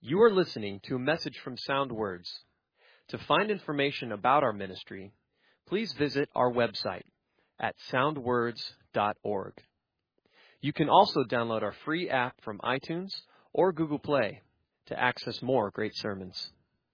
You are listening to a message from Sound Words. To find information about our ministry, please visit our website at soundwords.org. You can also download our free app from iTunes or Google Play to access more great sermons.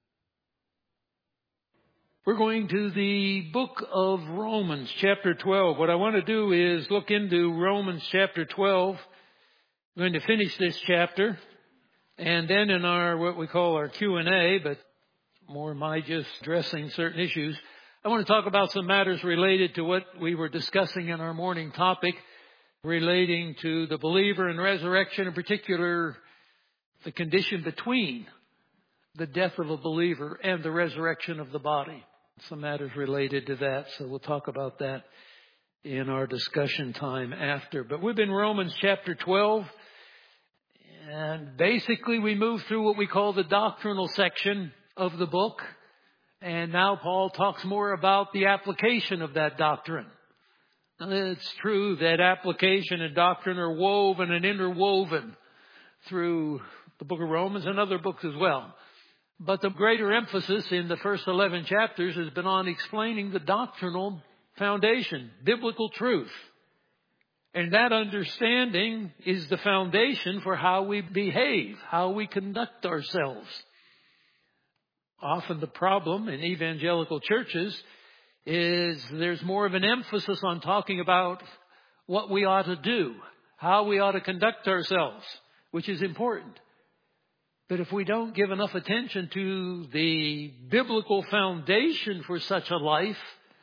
We're going to the book of Romans, chapter 12. What I want to do is look into Romans chapter 12. I'm going to finish this chapter. And then in our, what we call our Q&A, but more my just addressing certain issues, I want to talk about some matters related to what we were discussing in our morning topic, relating to the believer and resurrection, in particular, the condition between the death of a believer and the resurrection of the body. Some matters related to that, so we'll talk about that in our discussion time after. But we've been in Romans chapter 12. And basically we move through what we call the doctrinal section of the book. And now Paul talks more about the application of that doctrine. Now, it's true that application and doctrine are woven and interwoven through the book of Romans and other books as well. But the greater emphasis in the first 11 chapters has been on explaining the doctrinal foundation, biblical truth. And that understanding is the foundation for how we behave, how we conduct ourselves. Often the problem in evangelical churches is there's more of an emphasis on talking about what we ought to do, how we ought to conduct ourselves, which is important. But if we don't give enough attention to the biblical foundation for such a life,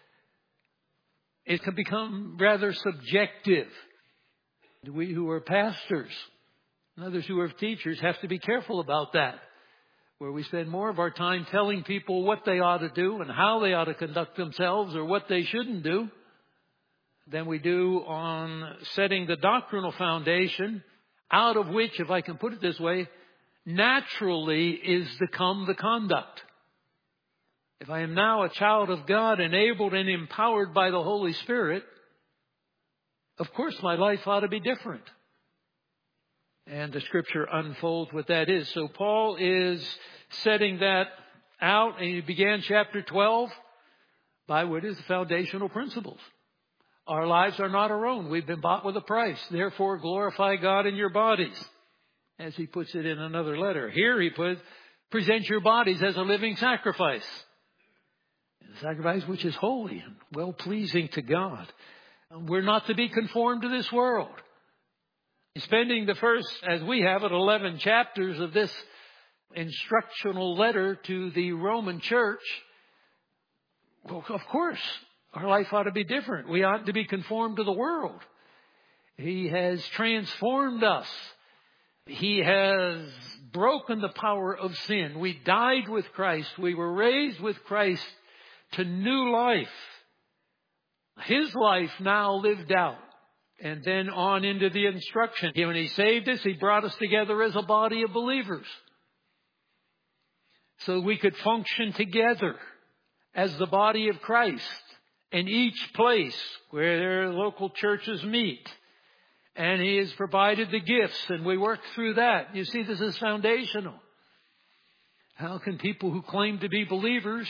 it can become rather subjective. We who are pastors and others who are teachers have to be careful about that, where we spend more of our time telling people what they ought to do and how they ought to conduct themselves or what they shouldn't do than we do on setting the doctrinal foundation, out of which, if I can put it this way, naturally is to come the conduct. If I am now a child of God, enabled and empowered by the Holy Spirit, of course my life ought to be different. And the Scripture unfolds what that is. So Paul is setting that out, and he began chapter 12 by what is the foundational principles. Our lives are not our own. We've been bought with a price. Therefore, glorify God in your bodies, as he puts it in another letter. Here he puts, present your bodies as a living sacrifice. A sacrifice which is holy and well-pleasing to God. We're not to be conformed to this world. Spending the first, as we have it, 11 chapters of this instructional letter to the Roman church, well, of course, our life ought to be different. We ought to be conformed to the world. He has transformed us. He has broken the power of sin. We died with Christ. We were raised with Christ to new life. His life now lived out. And then on into the instruction. When he saved us, he brought us together as a body of believers, so we could function together as the body of Christ in each place where their local churches meet. And he has provided the gifts, and we work through that. You see, this is foundational. How can people who claim to be believers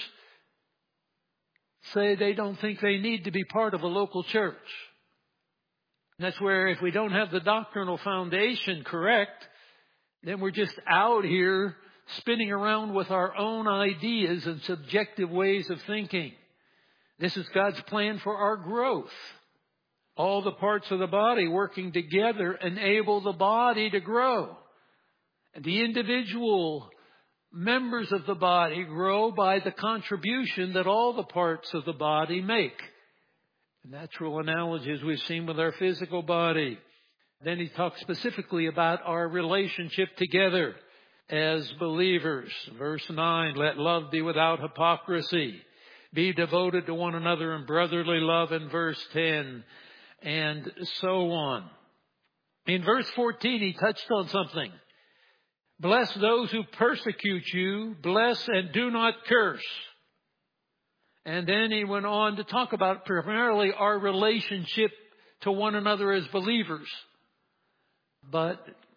say they don't think they need to be part of a local church? And that's where, if we don't have the doctrinal foundation correct, then we're just out here spinning around with our own ideas and subjective ways of thinking. This is God's plan for our growth. All the parts of the body working together enable the body to grow. And the individual members of the body grow by the contribution that all the parts of the body make. Natural analogies we've seen with our physical body. Then he talks specifically about our relationship together as believers. Verse 9, let love be without hypocrisy. Be devoted to one another in brotherly love in verse 10, and so on. In verse 14, he touched on something. Bless those who persecute you. Bless and do not curse. And then he went on to talk about primarily our relationship to one another as believers. But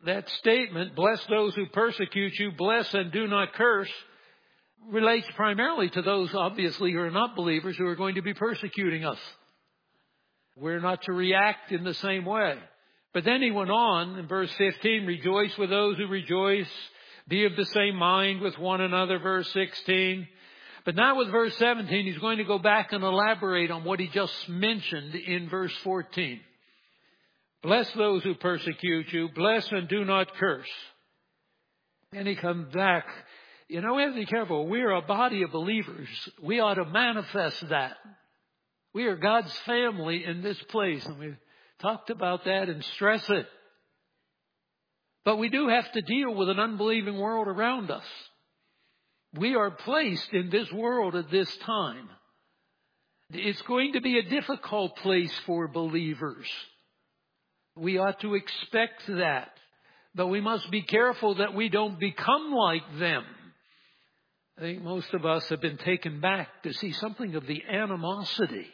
that statement, bless those who persecute you, bless and do not curse, relates primarily to those, obviously, who are not believers who are going to be persecuting us. We're not to react in the same way. But then he went on in verse 15, rejoice with those who rejoice, be of the same mind with one another, verse 16. But now with verse 17, he's going to go back and elaborate on what he just mentioned in verse 14. Bless those who persecute you, bless and do not curse. And he comes back. You know, we have to be careful. We're a body of believers. We ought to manifest that. We are God's family in this place, and we've talked about that and stress it. But we do have to deal with an unbelieving world around us. We are placed in this world at this time. It's going to be a difficult place for believers. We ought to expect that. But we must be careful that we don't become like them. I think most of us have been taken back to see something of the animosity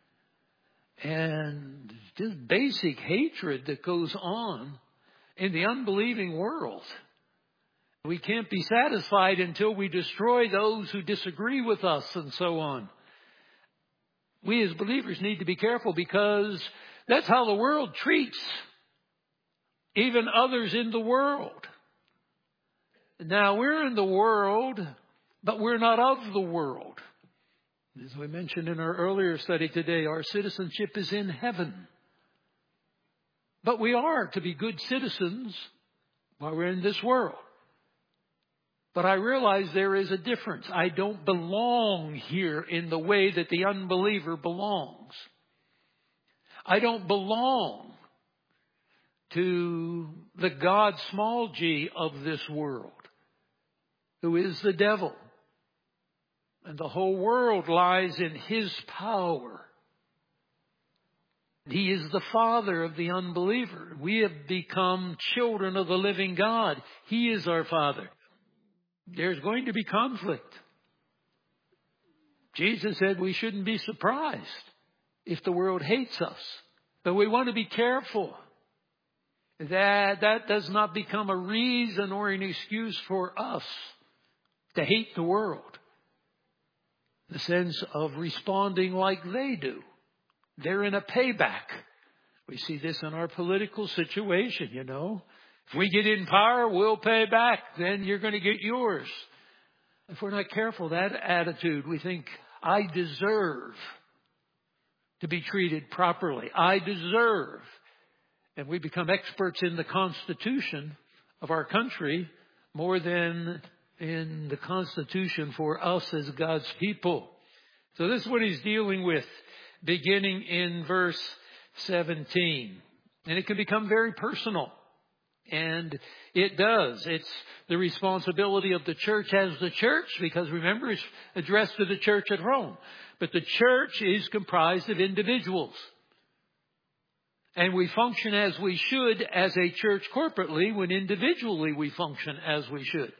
and just basic hatred that goes on in the unbelieving world. We can't be satisfied until we destroy those who disagree with us and so on. We as believers need to be careful because that's how the world treats even others in the world. Now, we're in the world, but we're not of the world. As we mentioned in our earlier study today, our citizenship is in heaven. But we are to be good citizens while we're in this world. But I realize there is a difference. I don't belong here in the way that the unbeliever belongs. I don't belong to the God, small g, of this world, who is the devil. And the whole world lies in his power. He is the father of the unbeliever. We have become children of the living God. He is our father. There's going to be conflict. Jesus said we shouldn't be surprised if the world hates us. But we want to be careful that that does not become a reason or an excuse for us to hate the world. The sense of responding like they do. They're in a payback. We see this in our political situation, you know. If we get in power, we'll pay back. Then you're going to get yours. If we're not careful, that attitude, we think, I deserve to be treated properly. I deserve. And we become experts in the Constitution of our country more than in the Constitution for us as God's people. So this is what he's dealing with, beginning in verse 17. And it can become very personal. And it does. It's the responsibility of the church as the church, because remember, it's addressed to the church at Rome. But the church is comprised of individuals. And we function as we should as a church corporately when individually we function as we should.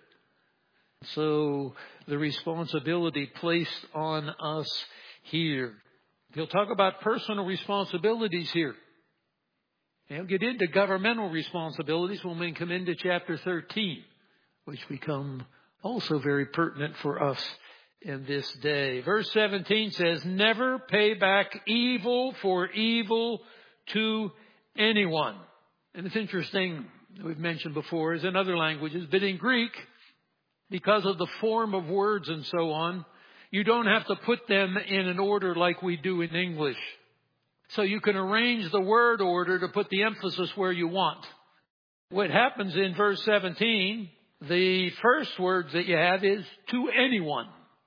So the responsibility placed on us here. He'll talk about personal responsibilities here. And he'll get into governmental responsibilities when we come into chapter 13, which become also very pertinent for us in this day. Verse 17 says, never pay back evil for evil to anyone. And it's interesting, we've mentioned before, is in other languages, but in Greek, because of the form of words and so on, you don't have to put them in an order like we do in English. So you can arrange the word order to put the emphasis where you want. What happens in verse 17, the first words that you have is to anyone.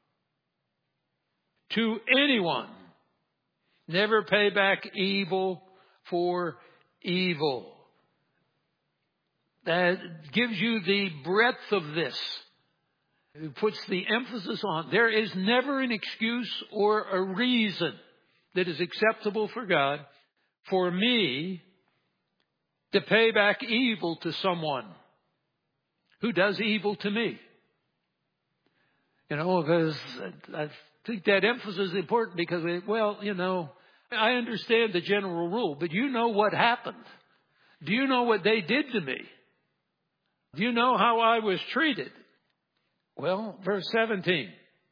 To anyone. Never pay back evil for evil. That gives you the breadth of this. It puts the emphasis on. There is never an excuse or a reason that is acceptable for God for me to pay back evil to someone who does evil to me. You know, because I think that emphasis is important because, I understand the general rule, but you know what happened. Do you know what they did to me? Do you know how I was treated? Well, verse 17.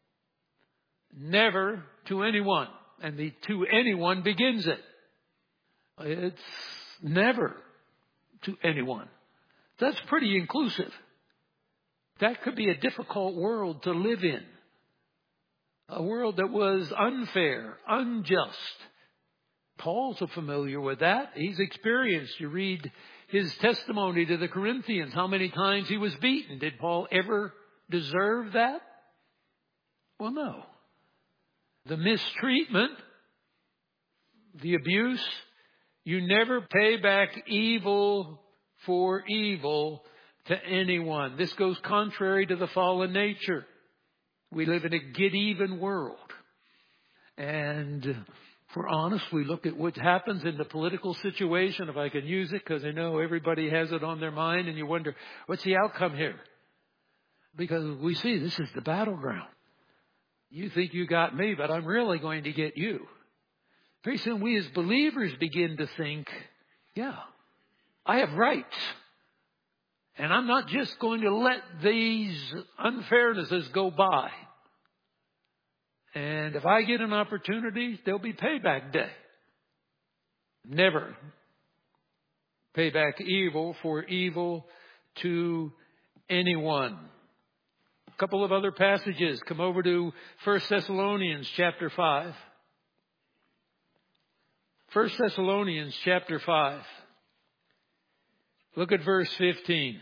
Never to anyone. And the to anyone begins it. It's never to anyone. That's pretty inclusive. That could be a difficult world to live in. A world that was unfair, unjust. Paul's familiar with that. He's experienced. You read his testimony to the Corinthians, how many times he was beaten. Did Paul ever deserve that? Well, no. The mistreatment, the abuse, you never pay back evil for evil to anyone. This goes contrary to the fallen nature. We live in a get-even world. And if we're honest, we look at what happens in the political situation, if I can use it, because I know everybody has it on their mind, and you wonder, what's the outcome here? Because we see this is the battleground. You think you got me, but I'm really going to get you. Very soon we as believers begin to think, yeah, I have rights. And I'm not just going to let these unfairnesses go by. And if I get an opportunity, there'll be payback day. Never pay back evil for evil to anyone. A couple of other passages. Come over to 1 Thessalonians chapter 5. 1 Thessalonians chapter 5. Look at verse 15.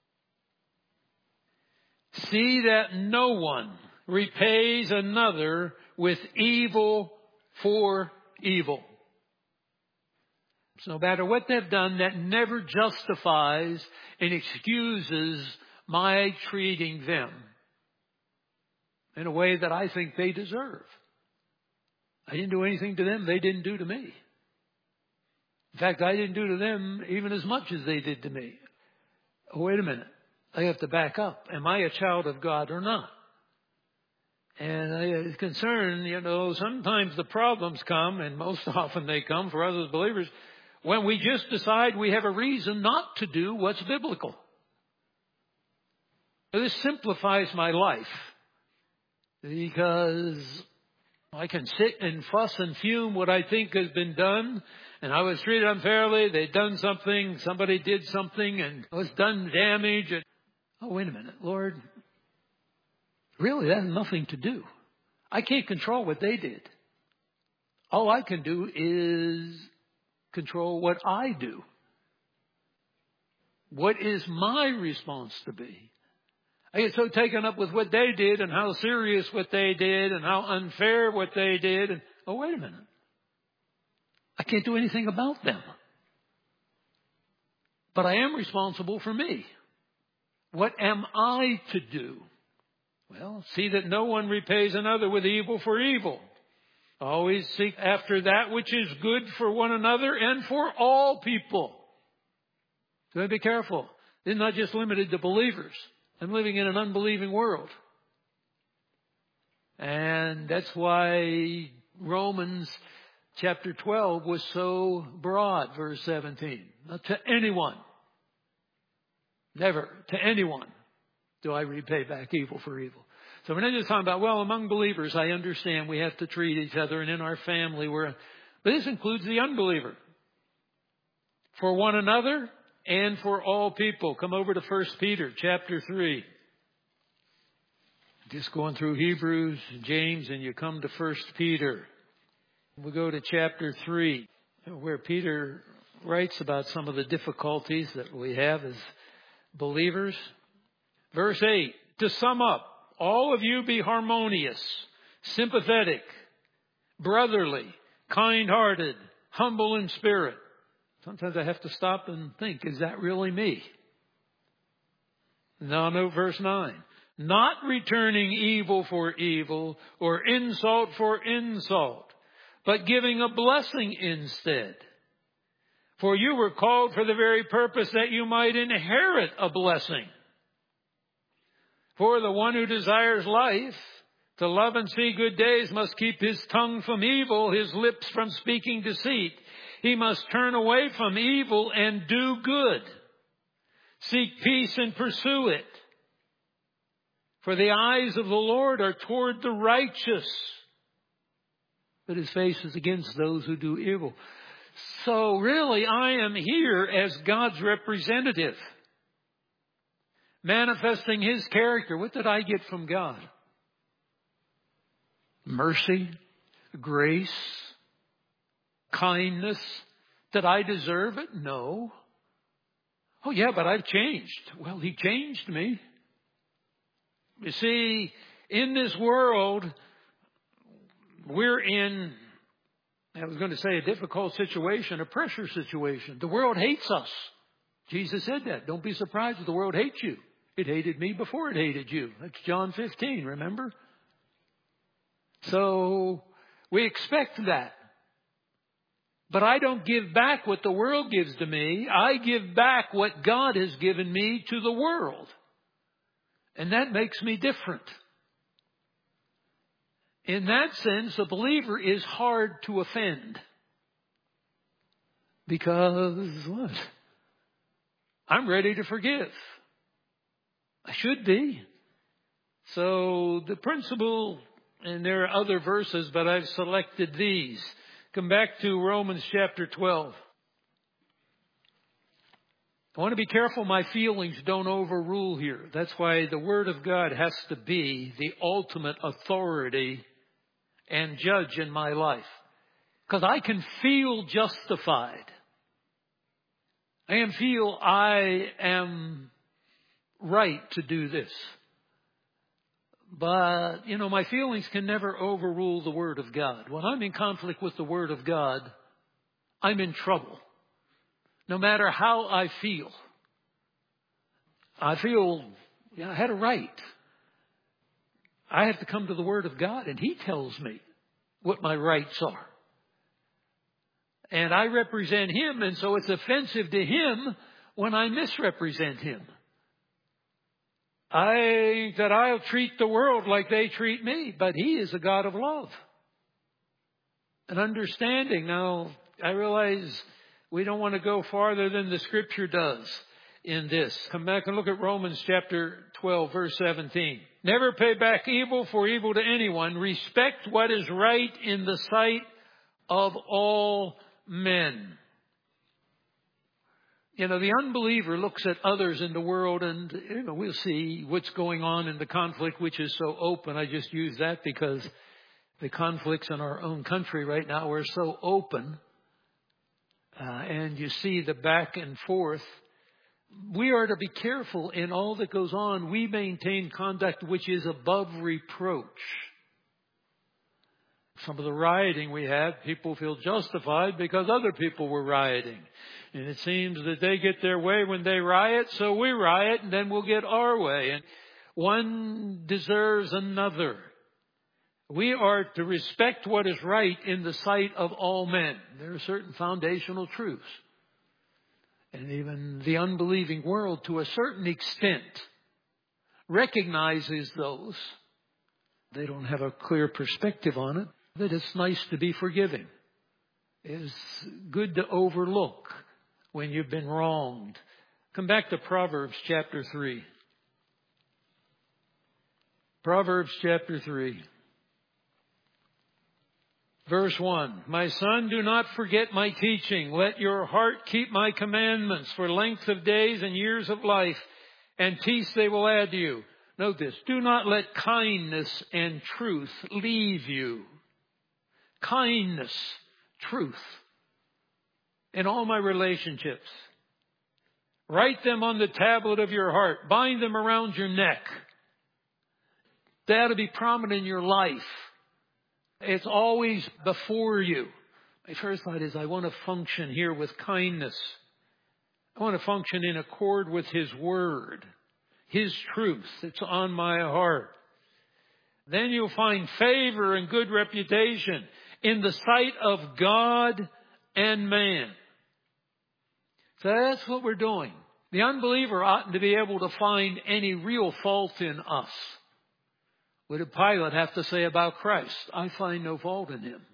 See that no one repays another with evil for evil. So no matter what they've done, that never justifies and excuses my treating them in a way that I think they deserve. I didn't do anything to them they didn't do to me. In fact, I didn't do to them even as much as they did to me. Oh, wait a minute. I have to back up. Am I a child of God or not? And I'm concerned, sometimes the problems come, and most often they come for us as believers, when we just decide we have a reason not to do what's biblical. This simplifies my life because I can sit and fuss and fume what I think has been done, and I was treated unfairly, they'd done something, somebody did something, and was done damage. And, oh, wait a minute, Lord, really that has nothing to do. I can't control what they did. All I can do is control what I do. What is my response to be? I get so taken up with what they did and how serious what they did and how unfair what they did. And, oh, wait a minute. I can't do anything about them. But I am responsible for me. What am I to do? Well, see that no one repays another with evil for evil. Always seek after that which is good for one another and for all people. So be careful. It's not just limited to believers. I'm living in an unbelieving world. And that's why Romans chapter 12 was so broad, verse 17. Not to anyone. Never to anyone do I repay back evil for evil. So we're not just talking about, well, among believers, I understand we have to treat each other, and in our family, but this includes the unbeliever. For one another and for all people. Come over to 1 Peter chapter 3. Just going through Hebrews, James, and you come to 1 Peter. We'll go to chapter 3, where Peter writes about some of the difficulties that we have as believers. Verse 8, to sum up, all of you be harmonious, sympathetic, brotherly, kind-hearted, humble in spirit. Sometimes I have to stop and think, is that really me? Now note verse 9. Not returning evil for evil or insult for insult, but giving a blessing instead. For you were called for the very purpose that you might inherit a blessing. For the one who desires life, to love and see good days, must keep his tongue from evil, his lips from speaking deceit. He must turn away from evil and do good. Seek peace and pursue it. For the eyes of the Lord are toward the righteous, but His face is against those who do evil. So really, I am here as God's representative, manifesting His character. What did I get from God? Mercy, grace, kindness. Did I deserve it? No. Oh yeah, but I've changed. Well, He changed me. You see, in this world, we're in, I was going to say, a difficult situation, a pressure situation. The world hates us. Jesus said that. Don't be surprised if the world hates you. It hated me before it hated you. That's John 15, remember? So we expect that. But I don't give back what the world gives to me. I give back what God has given me to the world. And that makes me different. In that sense, a believer is hard to offend. Because what? I'm ready to forgive. I should be. So the principle, and there are other verses, but I've selected these. Come back to Romans chapter 12. I want to be careful my feelings don't overrule here. That's why the Word of God has to be the ultimate authority and judge in my life. Because I can feel justified. I can feel I am right to do this. But, my feelings can never overrule the Word of God. When I'm in conflict with the Word of God, I'm in trouble. No matter how I feel. I had a right. I have to come to the Word of God, and He tells me what my rights are. And I represent Him, and so it's offensive to Him when I misrepresent Him. I'll treat the world like they treat me, but He is a God of love and understanding. Now, I realize we don't want to go farther than the Scripture does in this. Come back and look at Romans chapter 12, verse 17. Never pay back evil for evil to anyone. Respect what is right in the sight of all men. The unbeliever looks at others in the world and, we'll see what's going on in the conflict, which is so open. I just use that because the conflicts in our own country right now are so open. And you see the back and forth. We are to be careful in all that goes on. We maintain conduct which is above reproach. Some of the rioting we had, people feel justified because other people were rioting. And it seems that they get their way when they riot, so we riot, and then we'll get our way. And one deserves another. We are to respect what is right in the sight of all men. There are certain foundational truths. And even the unbelieving world, to a certain extent, recognizes those. They don't have a clear perspective on it. That it's nice to be forgiving. It's good to overlook when you've been wronged. Come back to Proverbs chapter 3. Proverbs chapter 3. Verse 1. My son, do not forget my teaching. Let your heart keep my commandments. For length of days and years of life and peace they will add to you. Note this. Do not let kindness and truth leave you. Kindness, truth. In all my relationships. Write them on the tablet of your heart. Bind them around your neck. They ought to be prominent in your life. It's always before you. My first thought is I want to function here with kindness. I want to function in accord with His Word. His truth. It's on my heart. Then you'll find favor and good reputation in the sight of God and man. So that's what we're doing. The unbeliever oughtn't to be able to find any real fault in us. What did Pilate have to say about Christ? I find no fault in Him.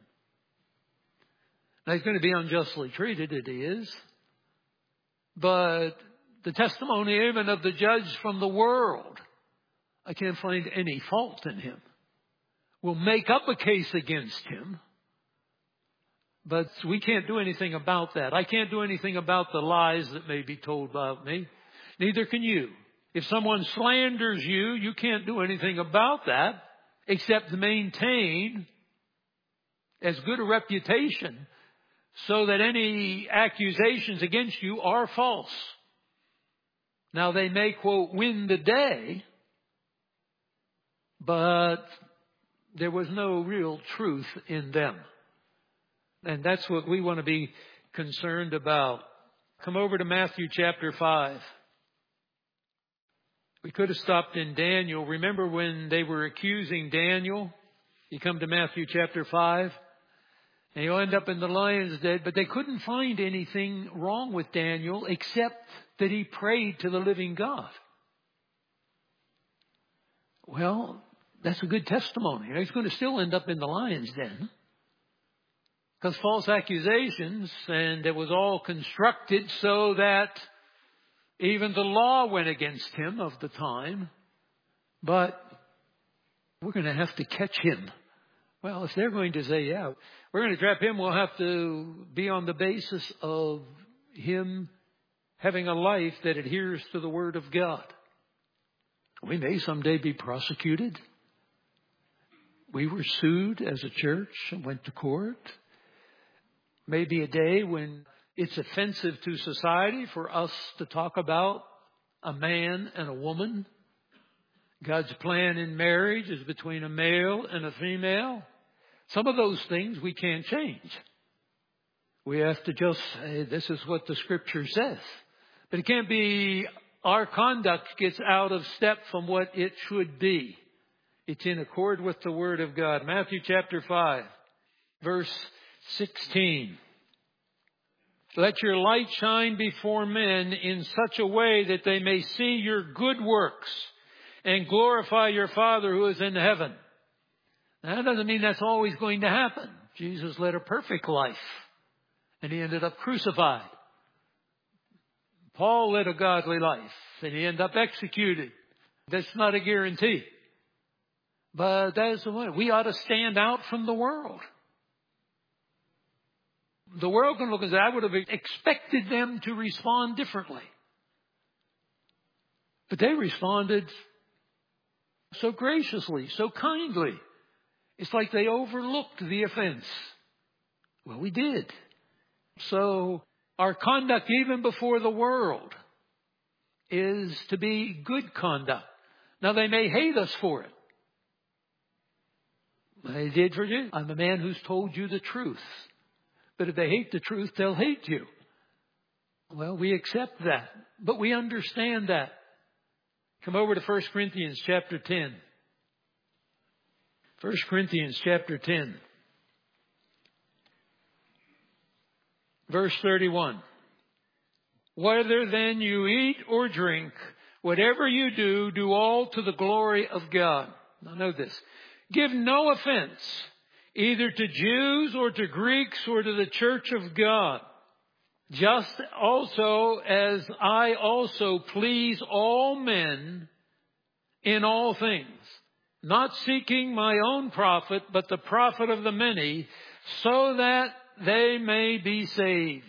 Now, He's going to be unjustly treated, it is. But the testimony even of the judge from the world, I can't find any fault in him. We'll make up a case against him, but we can't do anything about that. I can't do anything about the lies that may be told about me. Neither can you. If someone slanders you, you can't do anything about that except to maintain as good a reputation so that any accusations against you are false. Now, they may, quote, win the day, but there was no real truth in them. And that's what we want to be concerned about. Come over to Matthew chapter 5. We could have stopped in Daniel. Remember when they were accusing Daniel? You come to Matthew chapter 5. And you'll end up in the lion's den. But they couldn't find anything wrong with Daniel except that he prayed to the living God. Well, that's a good testimony. He's going to still end up in the lion's den. Because false accusations, and it was all constructed so that even the law went against him of the time. But we're going to have to catch him. Well, if they're going to say, yeah, we're going to trap him, we'll have to be on the basis of him having a life that adheres to the Word of God. We may someday be prosecuted. We were sued as a church and went to court. Maybe a day when it's offensive to society for us to talk about a man and a woman. God's plan in marriage is between a male and a female. Some of those things we can't change. We have to just say, this is what the Scripture says. But it can't be our conduct gets out of step from what it should be. It's in accord with the Word of God. Matthew chapter 5, verse 16. Let your light shine before men in such a way that they may see your good works and glorify your Father who is in heaven. Now, that doesn't mean that's always going to happen. Jesus led a perfect life, and he ended up crucified. Paul led a godly life, and he ended up executed. That's not a guarantee. But that is the way. We ought to stand out from the world. The world can look and say, I would have expected them to respond differently. But they responded so graciously, so kindly. It's like they overlooked the offense. Well, we did. So our conduct, even before the world, is to be good conduct. Now, they may hate us for it. They did for you. I'm a man who's told you the truth. But if they hate the truth, they'll hate you. Well, we accept that. But we understand that. Come over to 1 Corinthians chapter 10. 1 Corinthians chapter 10. Verse 31. Whether then you eat or drink, whatever you do, do all to the glory of God. Now know this. Give no offense, either to Jews or to Greeks or to the church of God. Just also as I also please all men in all things, not seeking my own profit, but the profit of the many, so that they may be saved.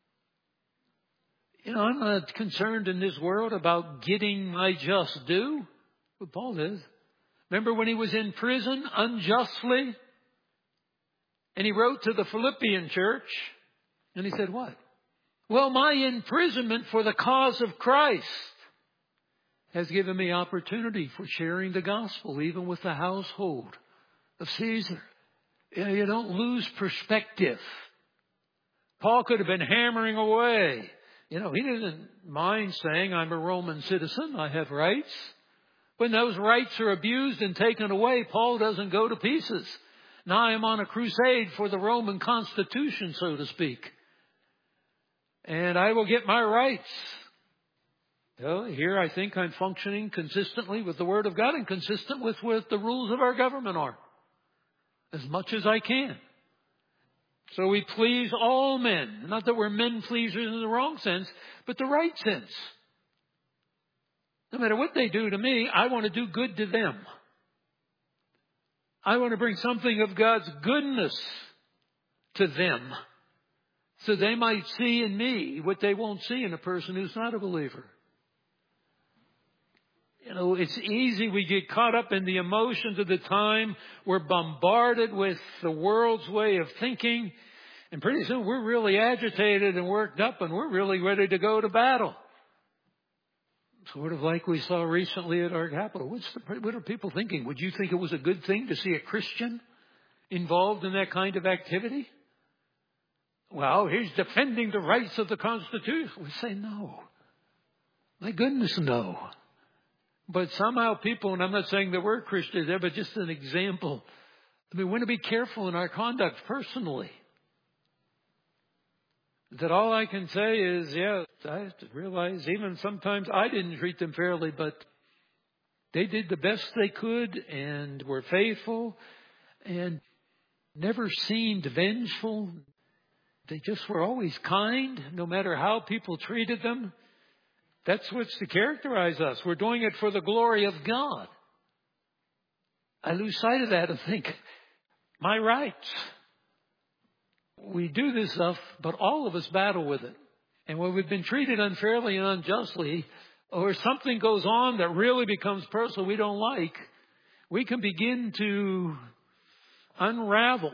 You know, I'm not concerned in this world about getting my just due. But Paul is. Remember when he was in prison unjustly? And he wrote to the Philippian church, and he said what? Well, my imprisonment for the cause of Christ has given me opportunity for sharing the gospel, even with the household of Caesar. You don't lose perspective. Paul could have been hammering away. You know, he didn't mind saying, I'm a Roman citizen, I have rights. When those rights are abused and taken away, Paul doesn't go to pieces. Now I'm on a crusade for the Roman Constitution, so to speak. And I will get my rights. Well, here I think I'm functioning consistently with the Word of God and consistent with what the rules of our government are. As much as I can. So we please all men. Not that we're men pleasers in the wrong sense, but the right sense. matter what they do to me, I want to do good to them. I want to bring something of God's goodness to them so they might see in me what they won't see in a person who's not a believer. You know, it's easy. We get caught up in the emotions of the time. We're bombarded with the world's way of thinking. And pretty soon we're really agitated and worked up and we're really ready to go to battle. Sort of like we saw recently at our Capitol. What are people thinking? Would you think it was a good thing to see a Christian involved in that kind of activity? Well, he's defending the rights of the Constitution. We say no. My goodness, no. But somehow people, and I'm not saying that we're Christians there, but just an example. I mean, we want to be careful in our conduct personally. That all I can say is, yeah, I have to realize even sometimes I didn't treat them fairly, but they did the best they could and were faithful and never seemed vengeful. They just were always kind, no matter how people treated them. That's what's to characterize us. We're doing it for the glory of God. I lose sight of that and think, my rights. We do this stuff, but all of us battle with it. And when we've been treated unfairly and unjustly, or something goes on that really becomes personal we don't like, we can begin to unravel.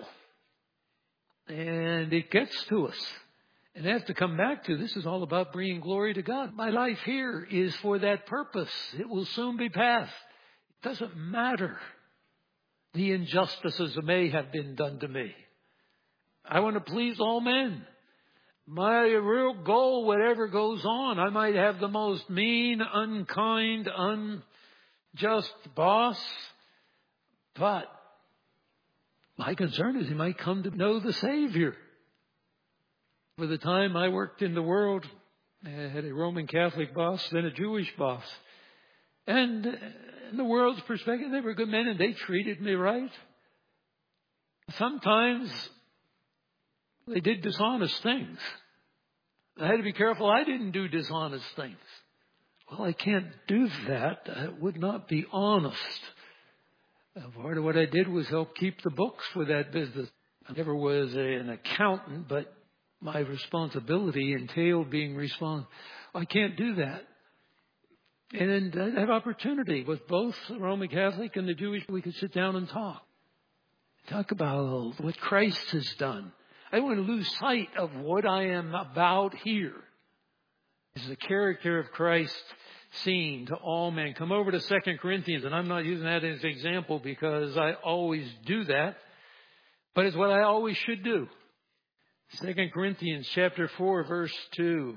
And it gets to us. And I have to come back to, this is all about bringing glory to God. My life here is for that purpose. It will soon be past. It doesn't matter the injustices that may have been done to me. I want to please all men. My real goal, whatever goes on, I might have the most mean, unkind, unjust boss, but my concern is he might come to know the Savior. For the time I worked in the world, I had a Roman Catholic boss, then a Jewish boss. And in the world's perspective, they were good men and they treated me right. Sometimes they did dishonest things. I had to be careful I didn't do dishonest things. Well, I can't do that. That would not be honest. Part of what I did was help keep the books for that business. I never was an accountant, but my responsibility entailed being responsible. I can't do that. And then I have opportunity with both the Roman Catholic and the Jewish. We could sit down and talk. Talk about what Christ has done. I don't want to lose sight of what I am about here. Is the character of Christ seen to all men. Come over to 2 Corinthians, and I'm not using that as an example because I always do that, but it's what I always should do. 2 Corinthians chapter 4, verse 2.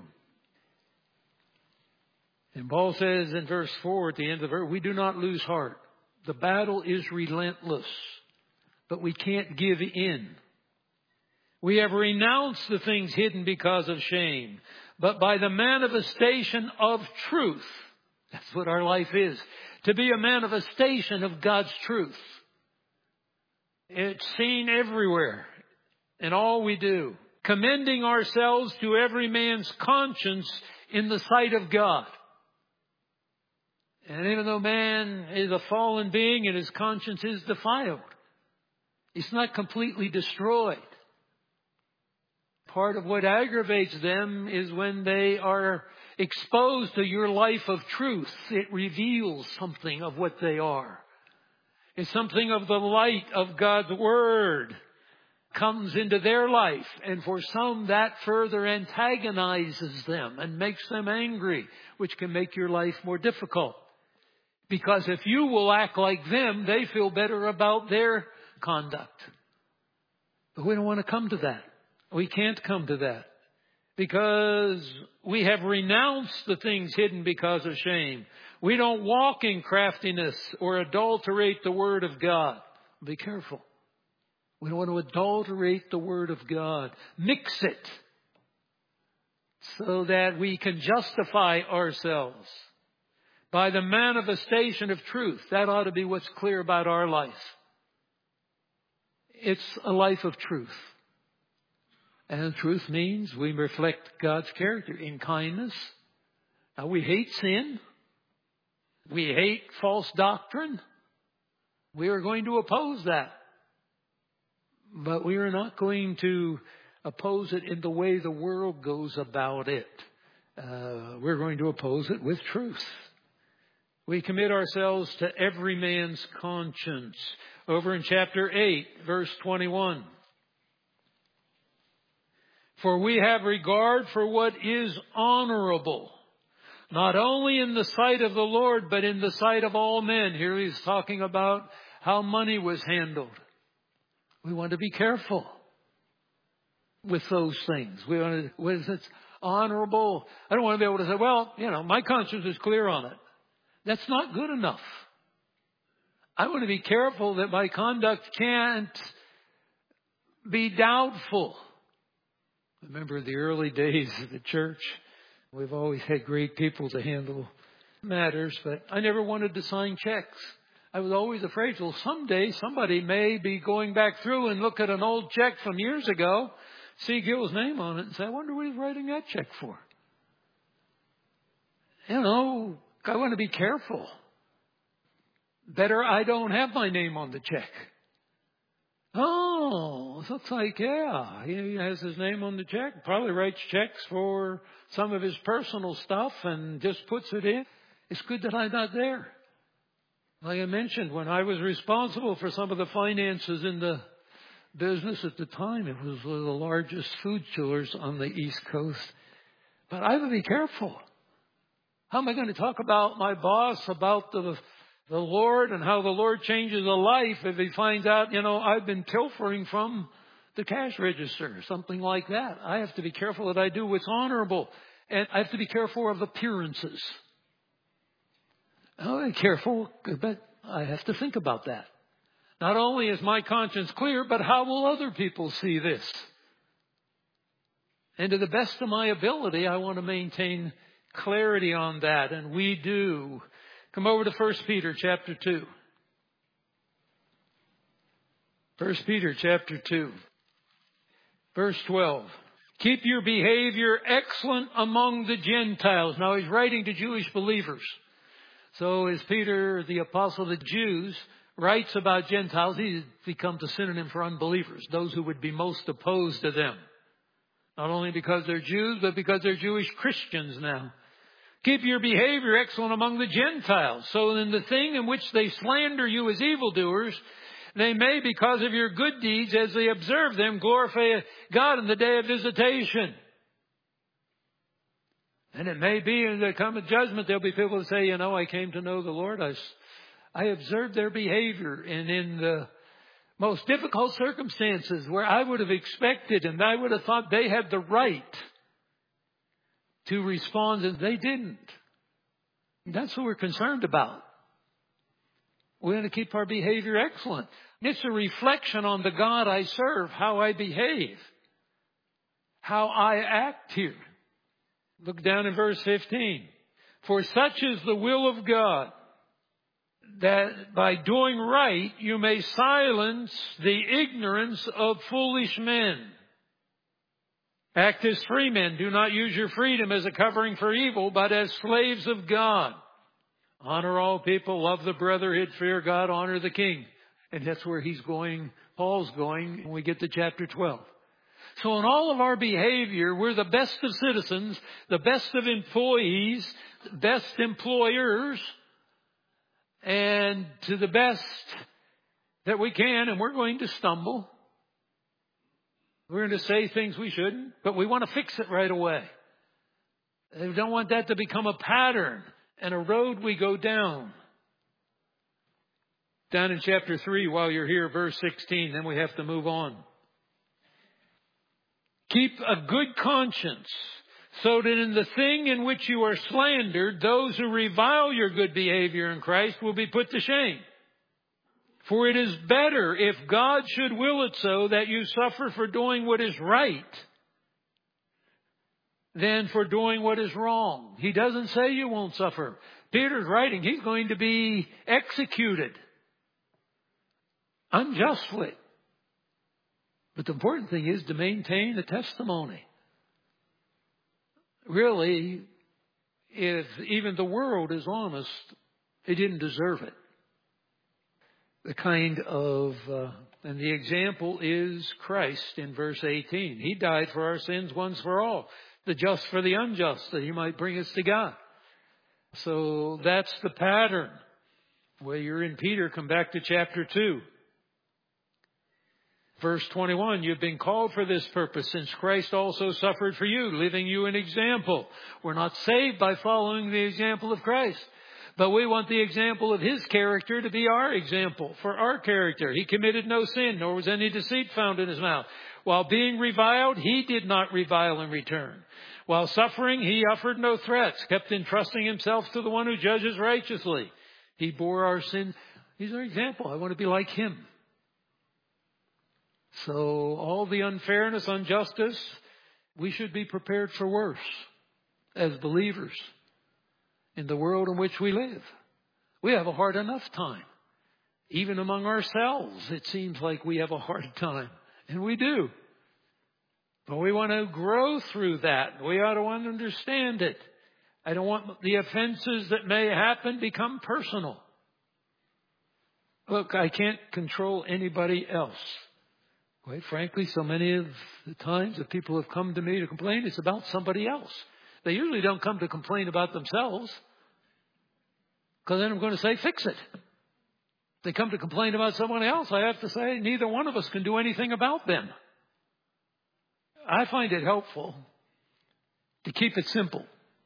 And Paul says in verse 4 at the end of the verse, we do not lose heart. The battle is relentless, but we can't give in. We have renounced the things hidden because of shame, but by the manifestation of truth. That's what our life is. To be a manifestation of God's truth. It's seen everywhere in all we do. Commending ourselves to every man's conscience in the sight of God. And even though man is a fallen being and his conscience is defiled, it's not completely destroyed. Part of what aggravates them is when they are exposed to your life of truth. It reveals something of what they are. It's something of the light of God's Word comes into their life. And for some, that further antagonizes them and makes them angry, which can make your life more difficult. Because if you will act like them, they feel better about their conduct. But we don't want to come to that. We can't come to that because we have renounced the things hidden because of shame. We don't walk in craftiness or adulterate the Word of God. Be careful. We don't want to adulterate the Word of God. Mix it so that we can justify ourselves by the manifestation of truth. That ought to be what's clear about our life. It's a life of truth. And truth means we reflect God's character in kindness. Now, we hate sin. We hate false doctrine. We are going to oppose that. But we are not going to oppose it in the way the world goes about it. We're going to oppose it with truth. We commit ourselves to every man's conscience. Over in chapter 8, verse 21. For we have regard for what is honorable, not only in the sight of the Lord, but in the sight of all men. Here he's talking about how money was handled. We want to be careful with those things. We want to, when it's honorable, I don't want to be able to say, well, my conscience is clear on it. That's not good enough. I want to be careful that my conduct can't be doubtful. Remember the early days of the church? We've always had great people to handle matters, but I never wanted to sign checks. I was always afraid, well, someday somebody may be going back through and look at an old check from years ago, see Gil's name on it, and say, I wonder what he's writing that check for. I want to be careful. Better I don't have my name on the check. Oh, it looks like, he has his name on the check. Probably writes checks for some of his personal stuff and just puts it in. It's good that I'm not there. Like I mentioned, when I was responsible for some of the finances in the business at the time, it was one of the largest food chillers on the East Coast. But I would be careful. How am I going to talk about my boss, about the Lord, and how the Lord changes a life if he finds out, I've been pilfering from the cash register or something like that? I have to be careful that I do what's honorable. And I have to be careful of appearances. I'm careful, but I have to think about that. Not only is my conscience clear, but how will other people see this? And to the best of my ability, I want to maintain clarity on that, and we do. Come over to 1 Peter chapter 2. 1 Peter chapter 2, verse 12. Keep your behavior excellent among the Gentiles. Now he's writing to Jewish believers. So as Peter, the apostle of the Jews, writes about Gentiles, he becomes a synonym for unbelievers, those who would be most opposed to them. Not only because they're Jews, but because they're Jewish Christians now. Keep your behavior excellent among the Gentiles, so in the thing in which they slander you as evildoers, they may, because of your good deeds, as they observe them, glorify God in the day of visitation. And it may be in the coming judgment, there'll be people who say, I came to know the Lord. I observed their behavior, and in the most difficult circumstances where I would have expected and I would have thought they had the right to respond, and they didn't. That's what we're concerned about. We're going to keep our behavior excellent. It's a reflection on the God I serve, how I behave, how I act here. Look down in verse 15. For such is the will of God, that by doing right you may silence the ignorance of foolish men. Act as free men. Do not use your freedom as a covering for evil, but as slaves of God. Honor all people, love the brotherhood, fear God, honor the king. And that's where he's going, Paul's going, when we get to chapter 12. So in all of our behavior, we're the best of citizens, the best of employees, the best employers, and to the best that we can, and we're going to stumble. We're going to say things we shouldn't, but we want to fix it right away. We don't want that to become a pattern and a road we go down. Down in chapter 3, while you're here, verse 16, then we have to move on. Keep a good conscience, so that in the thing in which you are slandered, those who revile your good behavior in Christ will be put to shame. For it is better, if God should will it so, that you suffer for doing what is right than for doing what is wrong. He doesn't say you won't suffer. Peter's writing, he's going to be executed unjustly. But the important thing is to maintain the testimony. Really, if even the world is honest He didn't deserve it. The kind of, and the example is Christ in verse 18. He died for our sins once for all, the just for the unjust, that He might bring us to God. So that's the pattern. Well, you're in Peter, come back to chapter 2. Verse 21, you've been called for this purpose, since Christ also suffered for you, leaving you an example. We're not saved by following the example of Christ, but we want the example of His character to be our example for our character. He committed no sin, nor was any deceit found in His mouth. While being reviled, He did not revile in return. While suffering, He offered no threats, kept entrusting Himself to the one who judges righteously. He bore our sin. He's our example. I want to be like Him. So all the unfairness, injustice, we should be prepared for worse as believers in the world in which we live. We have a hard enough time. Even among ourselves, it seems like we have a hard time. And we do. But we want to grow through that. We ought to understand it. I don't want the offenses that may happen become personal. Look, I can't control anybody else. Quite frankly, so many of the times that people have come to me to complain, it's about somebody else. They usually don't come to complain about themselves, because then I'm going to say, fix it. They come to complain about someone else, I have to say, neither one of us can do anything about them. I find it helpful to keep it simple.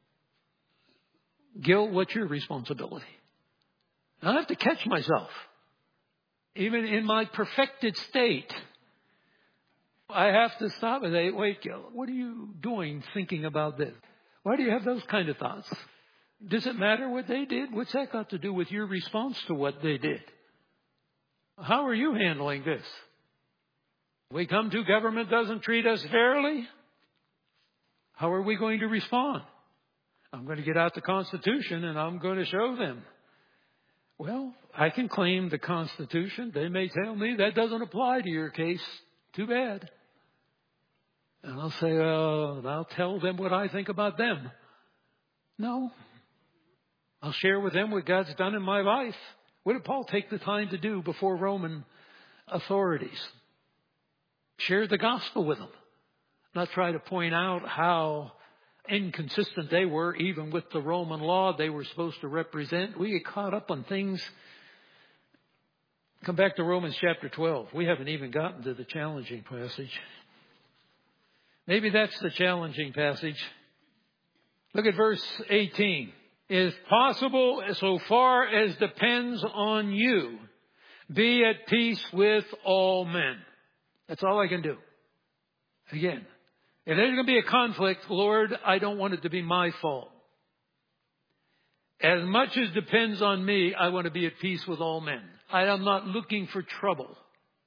Gil, what's your responsibility? I have to catch myself. Even in my perfected state, I have to stop and say, wait, Gil, what are you doing thinking about this? Why do you have those kind of thoughts? Does it matter what they did? What's that got to do with your response to what they did? How are you handling this? We come to government doesn't treat us fairly. How are we going to respond? I'm going to get out the Constitution and I'm going to show them. Well, I can claim the Constitution. They may tell me that doesn't apply to your case. Too bad. And I'll say, I'll tell them what I think about them. No. I'll share with them what God's done in my life. What did Paul take the time to do before Roman authorities? Share the gospel with them. Not try to point out how inconsistent they were, even with the Roman law they were supposed to represent. We get caught up on things. Come back to Romans chapter 12. We haven't even gotten to the challenging passage. Maybe that's the challenging passage. Look at verse 18. If possible, so far as depends on you, be at peace with all men. That's all I can do. Again, if there's going to be a conflict, Lord, I don't want it to be my fault. As much as depends on me, I want to be at peace with all men. I am not looking for trouble.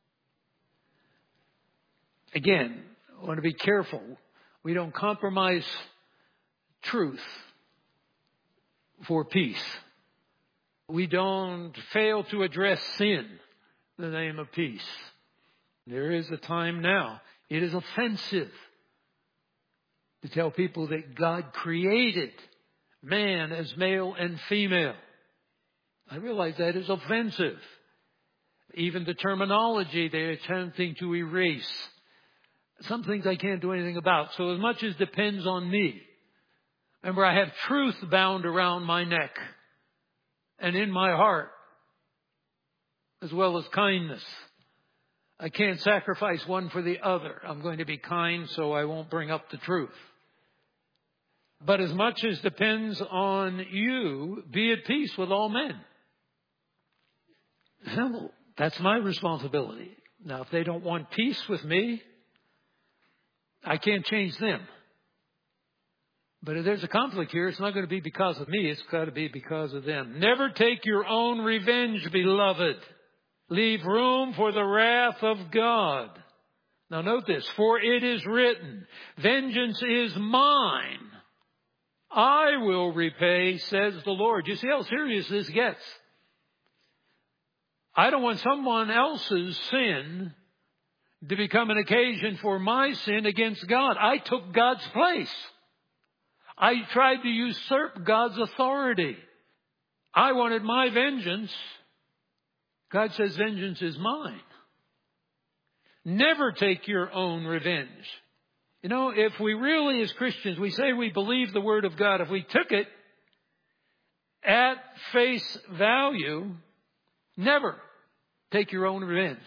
Again, I want to be careful. We don't compromise truth for peace. We don't fail to address sin in the name of peace. There is a time now. It is offensive to tell people that God created man as male and female. I realize that is offensive. Even the terminology they're attempting to erase. Some things I can't do anything about. So as much as depends on me. Remember, I have truth bound around my neck and in my heart, as well as kindness. I can't sacrifice one for the other. I'm going to be kind so I won't bring up the truth. But as much as depends on you, be at peace with all men. Simple. That's my responsibility. Now, if they don't want peace with me, I can't change them. But if there's a conflict here, it's not going to be because of me. It's got to be because of them. Never take your own revenge, beloved. Leave room for the wrath of God. Now note this. For it is written, vengeance is mine. I will repay, says the Lord. You see how serious this gets. I don't want someone else's sin to become an occasion for my sin against God. I took God's place. I tried to usurp God's authority. I wanted my vengeance. God says, vengeance is mine. Never take your own revenge. You know, if we really, as Christians, we say we believe the Word of God, if we took it at face value, never take your own revenge.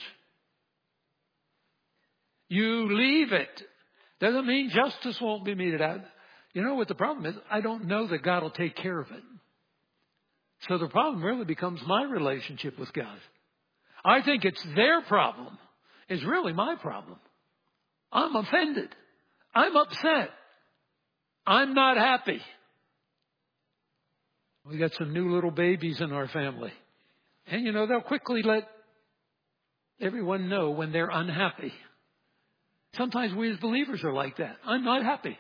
You leave it. Doesn't mean justice won't be meted out. You know what the problem is? I don't know that God will take care of it. So the problem really becomes my relationship with God. I think it's their problem. It's really my problem. I'm offended. I'm upset. I'm not happy. We got some new little babies in our family. And you know, they'll quickly let everyone know when they're unhappy. Sometimes we as believers are like that. I'm not happy.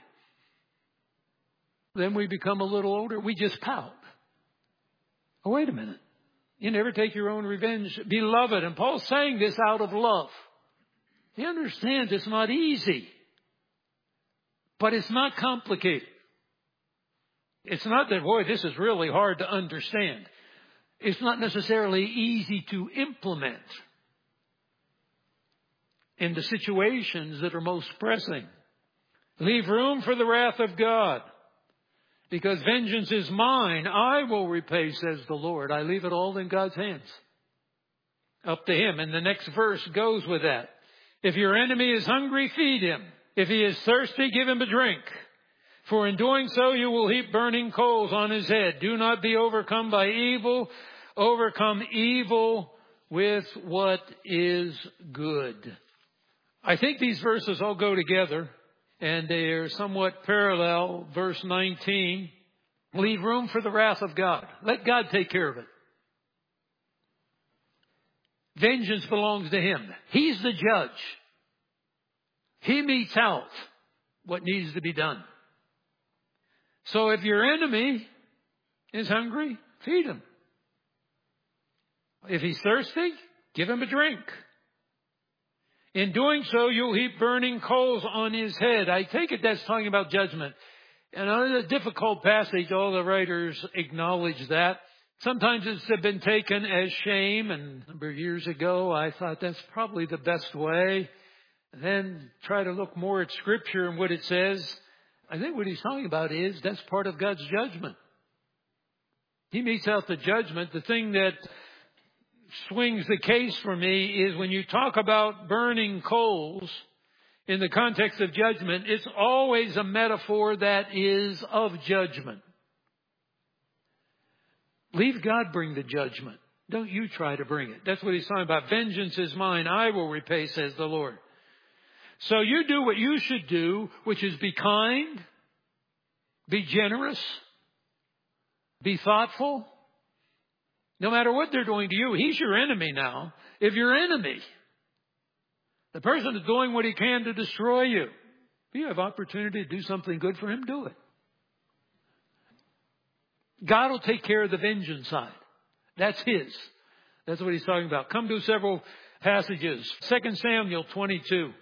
Then we become a little older. We just pout. Oh, wait a minute. You never take your own revenge, beloved. And Paul's saying this out of love. He understands it's not easy. But it's not complicated. It's not that, boy, this is really hard to understand. It's not necessarily easy to implement in the situations that are most pressing. Leave room for the wrath of God. Because vengeance is mine. I will repay, says the Lord. I leave it all in God's hands. Up to Him. And the next verse goes with that. If your enemy is hungry, feed him. If he is thirsty, give him a drink. For in doing so, you will heap burning coals on his head. Do not be overcome by evil. Overcome evil with what is good. I think these verses all go together, and they are somewhat parallel. Verse 19, leave room for the wrath of God. Let God take care of it. Vengeance belongs to Him. He's the judge. He metes out what needs to be done. So if your enemy is hungry, feed him. If he's thirsty, give him a drink. In doing so, you'll heap burning coals on his head. I take it that's talking about judgment. And on a difficult passage, all the writers acknowledge that. Sometimes it's been taken as shame. And a number of years ago, I thought that's probably the best way. And then try to look more at Scripture and what it says. I think what he's talking about is that's part of God's judgment. He metes out the judgment. The thing that swings the case for me is when you talk about burning coals in the context of judgment, it's always a metaphor that is of judgment. Leave God bring the judgment. Don't you try to bring it. That's what he's talking about. Vengeance is mine. I will repay, says the Lord. So you do what you should do, which is be kind, be generous, be thoughtful. No matter what they're doing to you, he's your enemy now. If your enemy, the person is doing what he can to destroy you, if you have opportunity to do something good for him, do it. God will take care of the vengeance side. That's His. That's what he's talking about. Come to several passages. 2 Samuel 22.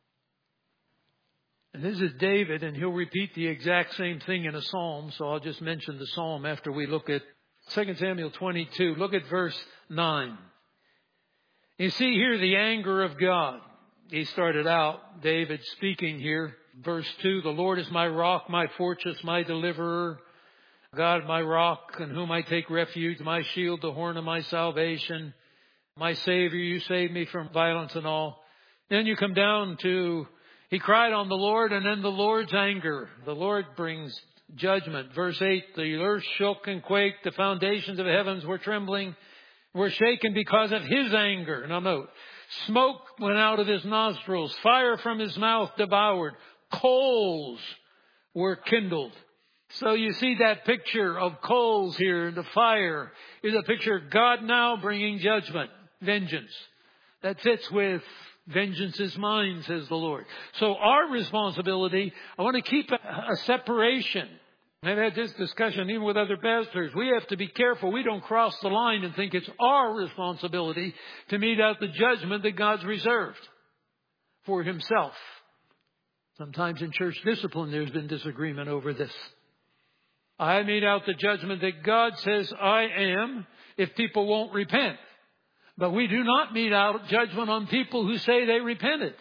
And this is David, and he'll repeat the exact same thing in a psalm, so I'll just mention the psalm after we look at 2 Samuel 22. Look at verse 9. You see here the anger of God. He started out, David speaking here. Verse 2, the Lord is my rock, my fortress, my deliverer. God, my rock, in whom I take refuge, my shield, the horn of my salvation. My Savior, you save me from violence and all. Then you come down to, he cried on the Lord, and then the Lord's anger. The Lord brings judgment. Verse 8, the earth shook and quaked. The foundations of the heavens were trembling, were shaken because of His anger. Now note, smoke went out of His nostrils. Fire from His mouth devoured. Coals were kindled. So you see that picture of coals here, the fire, is a picture of God now bringing judgment, vengeance. That fits with vengeance is mine, says the Lord. So our responsibility, I want to keep a separation. I've had this discussion even with other pastors. We have to be careful. We don't cross the line and think it's our responsibility to mete out the judgment that God's reserved for Himself. Sometimes in church discipline there's been disagreement over this. I mete out the judgment that God says I am if people won't repent. But we do not mete out judgment on people who say they repented.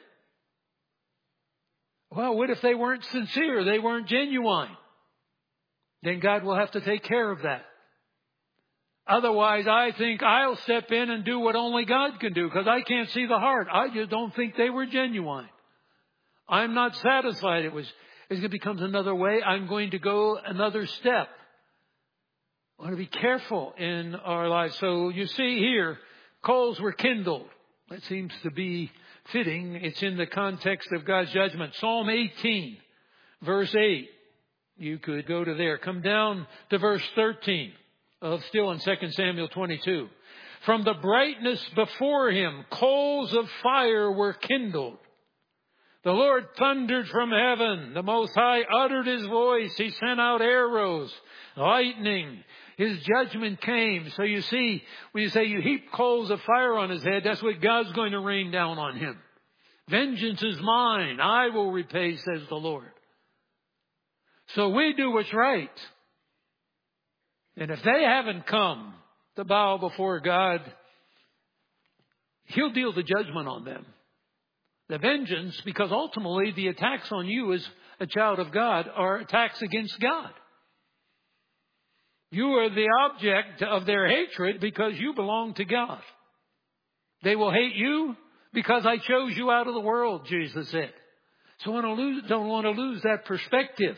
Well, what if they weren't sincere? They weren't genuine. Then God will have to take care of that. Otherwise, I think I'll step in and do what only God can do because I can't see the heart. I just don't think they were genuine. I'm not satisfied. It becomes another way. I'm going to go another step. I want to be careful in our lives. So you see here, coals were kindled. That seems to be fitting. It's in the context of God's judgment. Psalm 18, verse 8. You could go to there. Come down to verse 13 of still in 2 Samuel 22. From the brightness before him, coals of fire were kindled. The Lord thundered from heaven. The Most High uttered his voice. He sent out arrows, lightning. His judgment came. So you see, when you say you heap coals of fire on his head, that's what God's going to rain down on him. Vengeance is mine. I will repay, says the Lord. So we do what's right. And if they haven't come to bow before God, he'll deal the judgment on them. The vengeance, because ultimately the attacks on you as a child of God are attacks against God. You are the object of their hatred because you belong to God. They will hate you because I chose you out of the world, Jesus said. So I don't want to lose that perspective.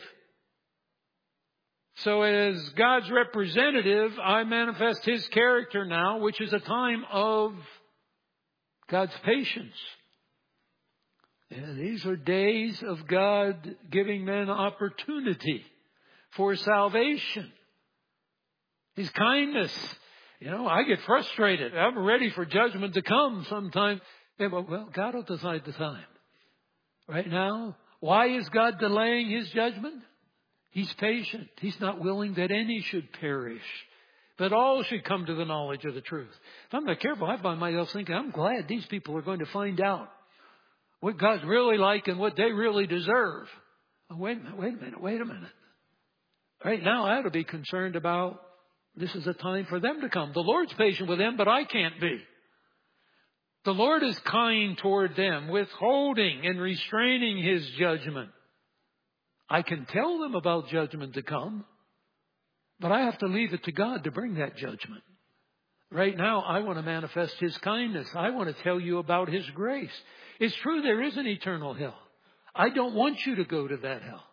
So as God's representative, I manifest his character now, which is a time of God's patience. And these are days of God giving men opportunity for salvation. His kindness. I get frustrated. I'm ready for judgment to come sometime. Well, God will decide the time. Right now, why is God delaying his judgment? He's patient. He's not willing that any should perish, but all should come to the knowledge of the truth. If I'm not careful, I find myself thinking, I'm glad these people are going to find out what God's really like and what they really deserve. Oh, wait a minute. Right now, I ought to be concerned about this is a time for them to come. The Lord's patient with them, but I can't be. The Lord is kind toward them, withholding and restraining his judgment. I can tell them about judgment to come, but I have to leave it to God to bring that judgment. Right now, I want to manifest his kindness. I want to tell you about his grace. It's true there is an eternal hell. I don't want you to go to that hell.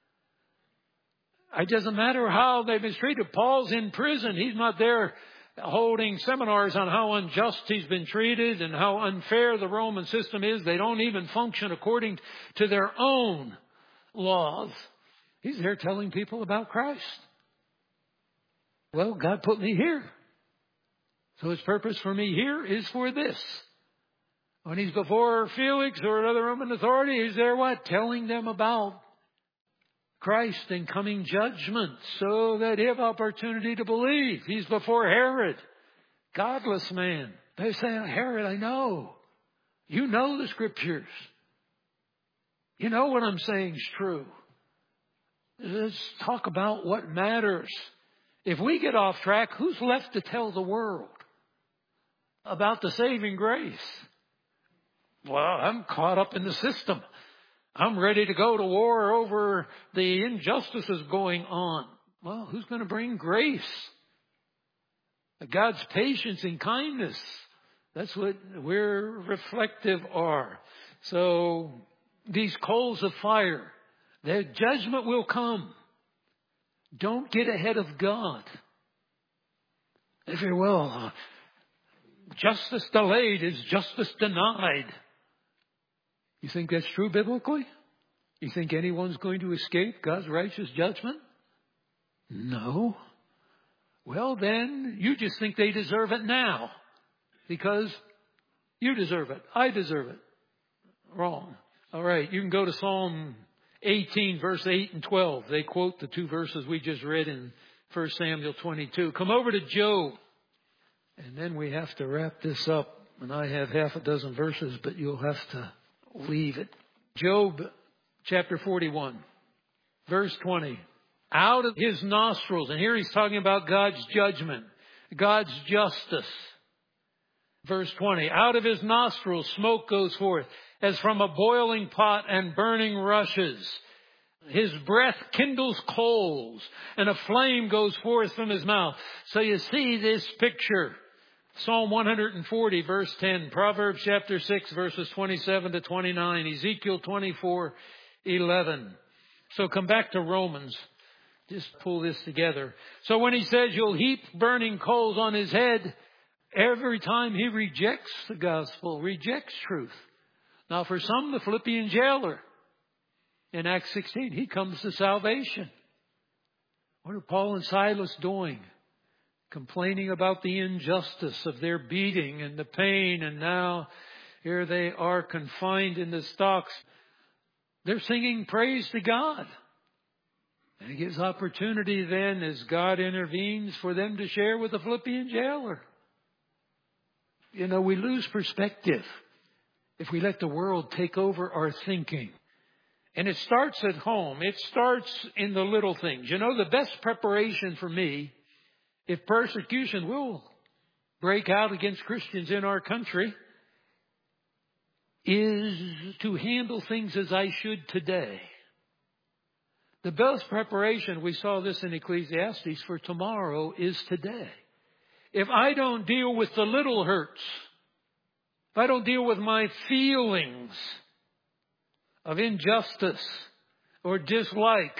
It doesn't matter how they've been treated. Paul's in prison. He's not there holding seminars on how unjust he's been treated and how unfair the Roman system is. They don't even function according to their own laws. He's there telling people about Christ. Well, God put me here. So his purpose for me here is for this. When he's before Felix or another Roman authority, he's there what? Telling them about Christ and coming judgment so that they have opportunity to believe. He's before Herod, godless man. They say, Herod, I know. You know the scriptures. You know what I'm saying is true. Let's talk about what matters. If we get off track, who's left to tell the world about the saving grace? Well, I'm caught up in the system. I'm ready to go to war over the injustices going on. Well, who's going to bring grace? God's patience and kindness. That's what we're reflective are. So these coals of fire, their judgment will come. Don't get ahead of God. If you will, justice delayed is justice denied. You think that's true biblically? You think anyone's going to escape God's righteous judgment? No. Well, then you just think they deserve it now because you deserve it. I deserve it. Wrong. All right, you can go to Psalm 18, verse 8 and 12. They quote the two verses we just read in 1 Samuel 22. Come over to Job. And then we have to wrap this up. And I have half a dozen verses, but you'll have to leave it. Job chapter 41, verse 20. Out of his nostrils, and here he's talking about God's judgment, God's justice. Verse 20, out of his nostrils smoke goes forth as from a boiling pot and burning rushes. His breath kindles coals and a flame goes forth from his mouth. So you see this picture. Psalm 140 verse 10, Proverbs chapter 6 verses 27 to 29, Ezekiel 24:11. So come back to Romans. Just pull this together. So when he says you'll heap burning coals on his head, every time he rejects the gospel, rejects truth. Now for some, the Philippian jailer in Acts 16, he comes to salvation. What are Paul and Silas doing? Complaining about the injustice of their beating and the pain, and now here they are confined in the stocks. They're singing praise to God. And He gives opportunity then as God intervenes for them to share with the Philippian jailer. You know, we lose perspective if we let the world take over our thinking. And it starts at home. It starts in the little things. You know, the best preparation for me, if persecution will break out against Christians in our country, is to handle things as I should today. The best preparation, we saw this in Ecclesiastes, for tomorrow is today. If I don't deal with the little hurts, if I don't deal with my feelings of injustice or dislike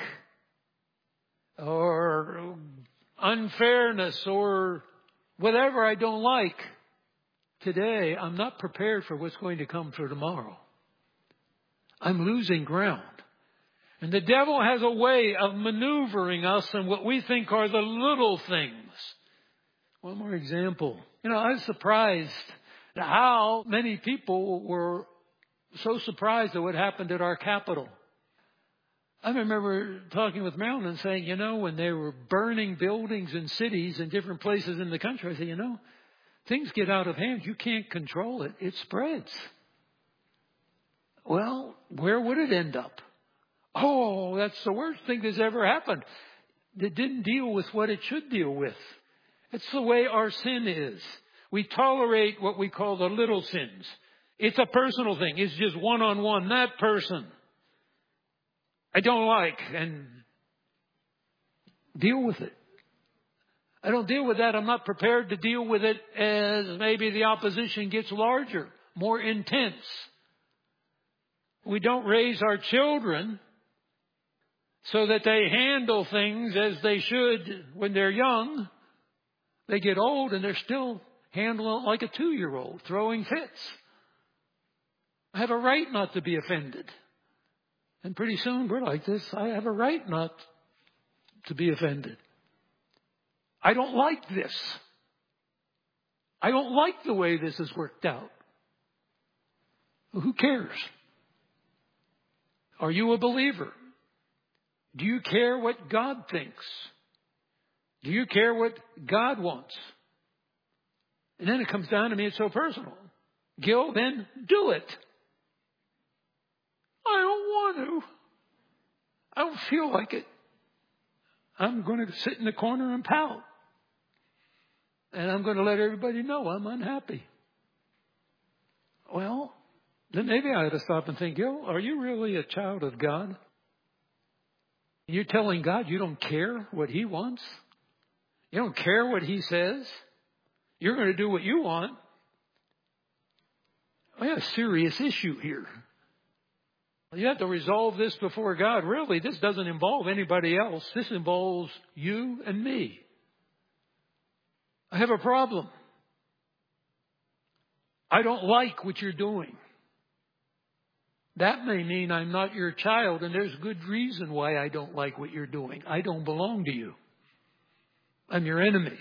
or unfairness or whatever I don't like today, I'm not prepared for what's going to come for tomorrow. I'm losing ground. And the devil has a way of maneuvering us in what we think are the little things. One more example. You know, I was surprised at how many people were so surprised at what happened at our Capitol. I remember talking with Marilyn and saying, you know, when they were burning buildings in cities in different places in the country, I said, you know, things get out of hand. You can't control it. It spreads. Well, where would it end up? Oh, that's the worst thing that's ever happened. It didn't deal with what it should deal with. It's the way our sin is. We tolerate what we call the little sins. It's a personal thing. It's just one-on-one. That person I don't like, and deal with it. I don't deal with that. I'm not prepared to deal with it as maybe the opposition gets larger, more intense. We don't raise our children so that they handle things as they should when they're young. They get old and they're still handling it like a 2-year-old, throwing fits. I have a right not to be offended. And pretty soon we're like this. I have a right not to be offended. I don't like this. I don't like the way this has worked out. Well, who cares? Are you a believer? Do you care what God thinks? Do you care what God wants? And then it comes down to me, it's so personal. Gil, then do it. I don't want to. I don't feel like it. I'm going to sit in the corner and pout. And I'm going to let everybody know I'm unhappy. Well, then maybe I ought to stop and think, Gil, are you really a child of God? You're telling God you don't care what He wants? You don't care what He says? You're going to do what you want? We have a serious issue here. You have to resolve this before God. Really, this doesn't involve anybody else. This involves you and me. I have a problem. I don't like what you're doing. That may mean I'm not your child, and there's good reason why I don't like what you're doing. I don't belong to you. I'm your enemy.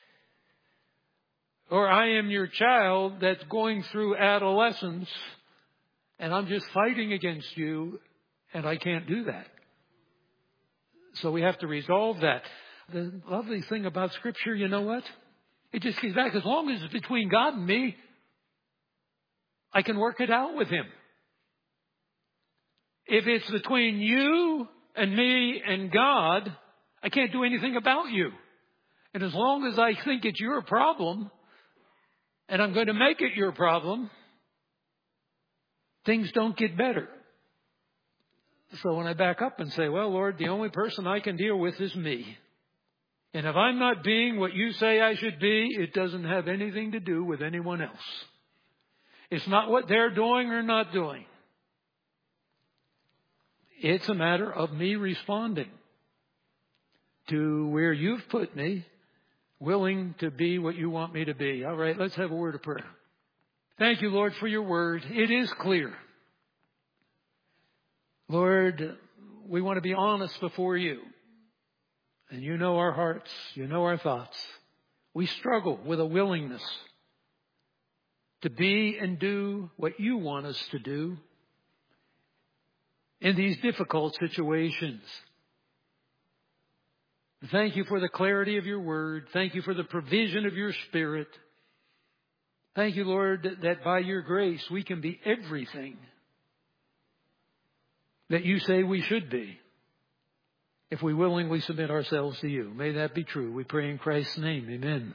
Or I am your child that's going through adolescence, and I'm just fighting against you, and I can't do that. So we have to resolve that. The lovely thing about Scripture, you know what? It just gets back. As long as it's between God and me, I can work it out with Him. If it's between you and me and God, I can't do anything about you. And as long as I think it's your problem, and I'm going to make it your problem, things don't get better. So when I back up and say, well, Lord, the only person I can deal with is me. And if I'm not being what you say I should be, it doesn't have anything to do with anyone else. It's not what they're doing or not doing. It's a matter of me responding to where you've put me, willing to be what you want me to be. All right, let's have a word of prayer. Thank you, Lord, for your word. It is clear. Lord, we want to be honest before you. And you know our hearts. You know our thoughts. We struggle with a willingness to be and do what you want us to do in these difficult situations. Thank you for the clarity of your word. Thank you for the provision of your Spirit. Thank you, Lord, that by your grace we can be everything that you say we should be if we willingly submit ourselves to you. May that be true. We pray in Christ's name. Amen.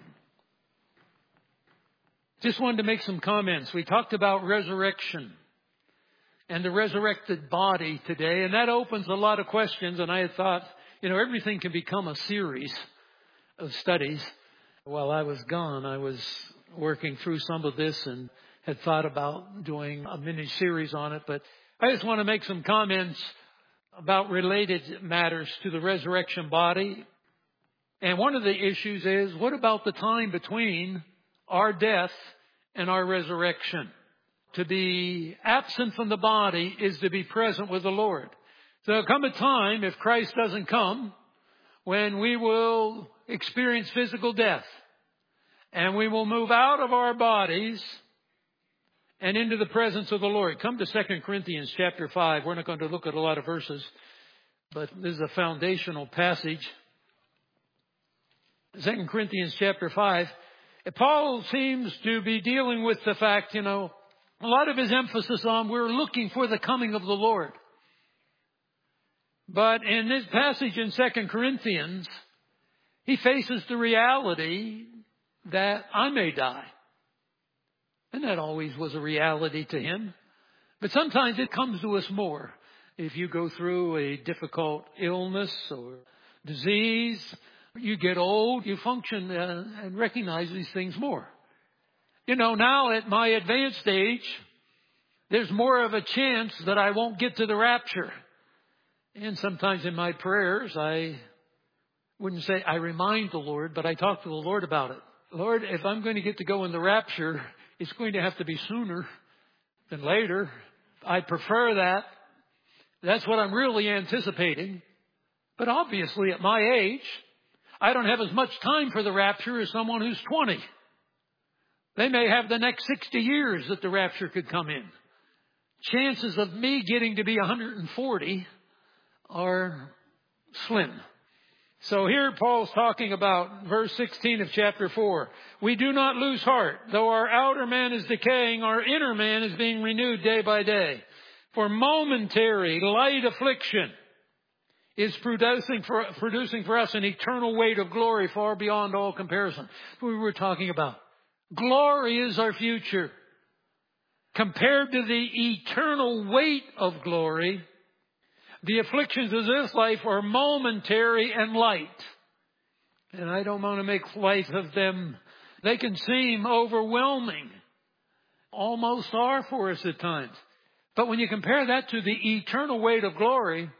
Just wanted to make some comments. We talked about resurrection and the resurrected body today, and that opens a lot of questions. And I had thought, everything can become a series of studies. While I was gone, I was working through some of this and had thought about doing a mini series on it. But I just want to make some comments about related matters to the resurrection body. And one of the issues is, what about the time between our death and our resurrection? To be absent from the body is to be present with the Lord. So there'll come a time, if Christ doesn't come, when we will experience physical death. And we will move out of our bodies and into the presence of the Lord. Come to 2 Corinthians chapter 5. We're not going to look at a lot of verses, but this is a foundational passage. 2 Corinthians chapter 5. Paul seems to be dealing with the fact, a lot of his emphasis on we're looking for the coming of the Lord. But in this passage in 2 Corinthians, he faces the reality that I may die. And that always was a reality to him. But sometimes it comes to us more. If you go through a difficult illness or disease, you get old, you function and recognize these things more. Now at my advanced age, there's more of a chance that I won't get to the rapture. And sometimes in my prayers, I wouldn't say I remind the Lord, but I talk to the Lord about it. Lord, if I'm going to get to go in the rapture, it's going to have to be sooner than later. I prefer that. That's what I'm really anticipating. But obviously at my age, I don't have as much time for the rapture as someone who's 20. They may have the next 60 years that the rapture could come in. Chances of me getting to be 140 are slim. So here Paul's talking about verse 16 of chapter 4. We do not lose heart. Though our outer man is decaying, our inner man is being renewed day by day. For momentary light affliction is producing for us an eternal weight of glory far beyond all comparison. We were talking about. Glory is our future. Compared to the eternal weight of glory, the afflictions of this life are momentary and light. And I don't want to make light of them. They can seem overwhelming. Almost are for us at times. But when you compare that to the eternal weight of glory,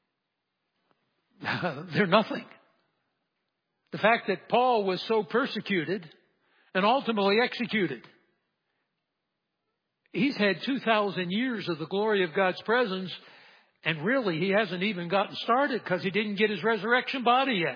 they're nothing. The fact that Paul was so persecuted and ultimately executed. He's had 2,000 years of the glory of God's presence, and really he hasn't even gotten started because he didn't get his resurrection body yet.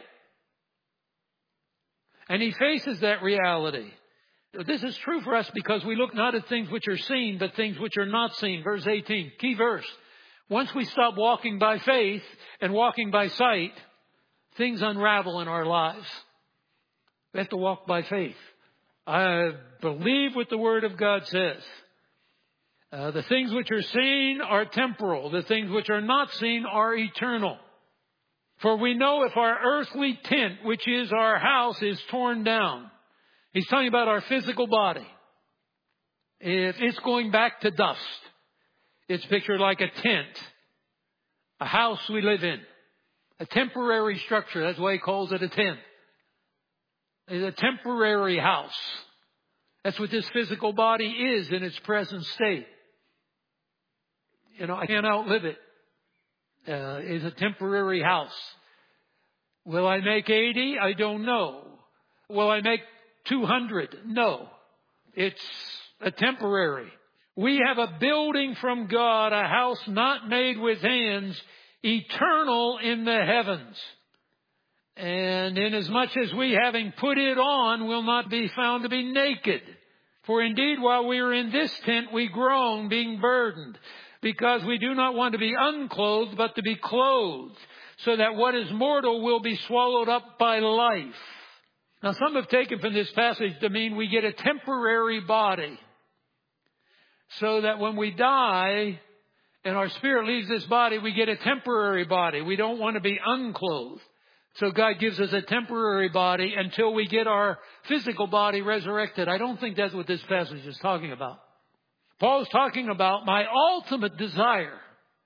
And he faces that reality. This is true for us because we look not at things which are seen, but things which are not seen. Verse 18, key verse. Once we stop walking by faith and walking by sight, things unravel in our lives. We have to walk by faith. I believe what the Word of God says. The things which are seen are temporal. The things which are not seen are eternal. For we know if our earthly tent, which is our house, is torn down. He's talking about our physical body. If it's going back to dust, it's pictured like a tent, a house we live in, a temporary structure. That's why he calls it a tent. It's a temporary house. That's what this physical body is in its present state. I can't outlive it. It's a temporary house. Will I make 80? I don't know. Will I make 200? No. It's a temporary. We have a building from God, a house not made with hands, eternal in the heavens. And inasmuch as we, having put it on, will not be found to be naked. For indeed, while we are in this tent, we groan, being burdened, because we do not want to be unclothed, but to be clothed, so that what is mortal will be swallowed up by life. Now, some have taken from this passage to mean we get a temporary body, so that when we die and our spirit leaves this body, we get a temporary body. We don't want to be unclothed. So God gives us a temporary body until we get our physical body resurrected. I don't think that's what this passage is talking about. Paul's talking about my ultimate desire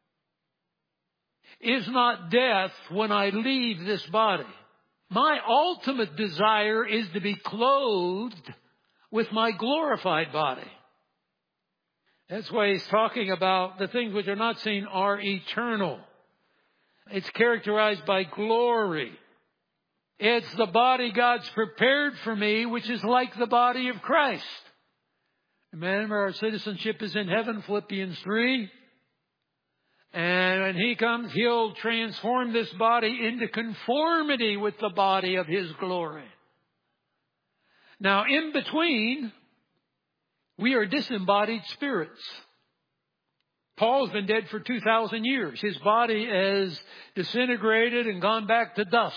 is not death when I leave this body. My ultimate desire is to be clothed with my glorified body. That's why he's talking about the things which are not seen are eternal. It's characterized by glory. It's the body God's prepared for me, which is like the body of Christ. Remember, our citizenship is in heaven, Philippians 3. And when He comes, He'll transform this body into conformity with the body of His glory. Now, in between, we are disembodied spirits. Paul's been dead for 2,000 years. His body has disintegrated and gone back to dust.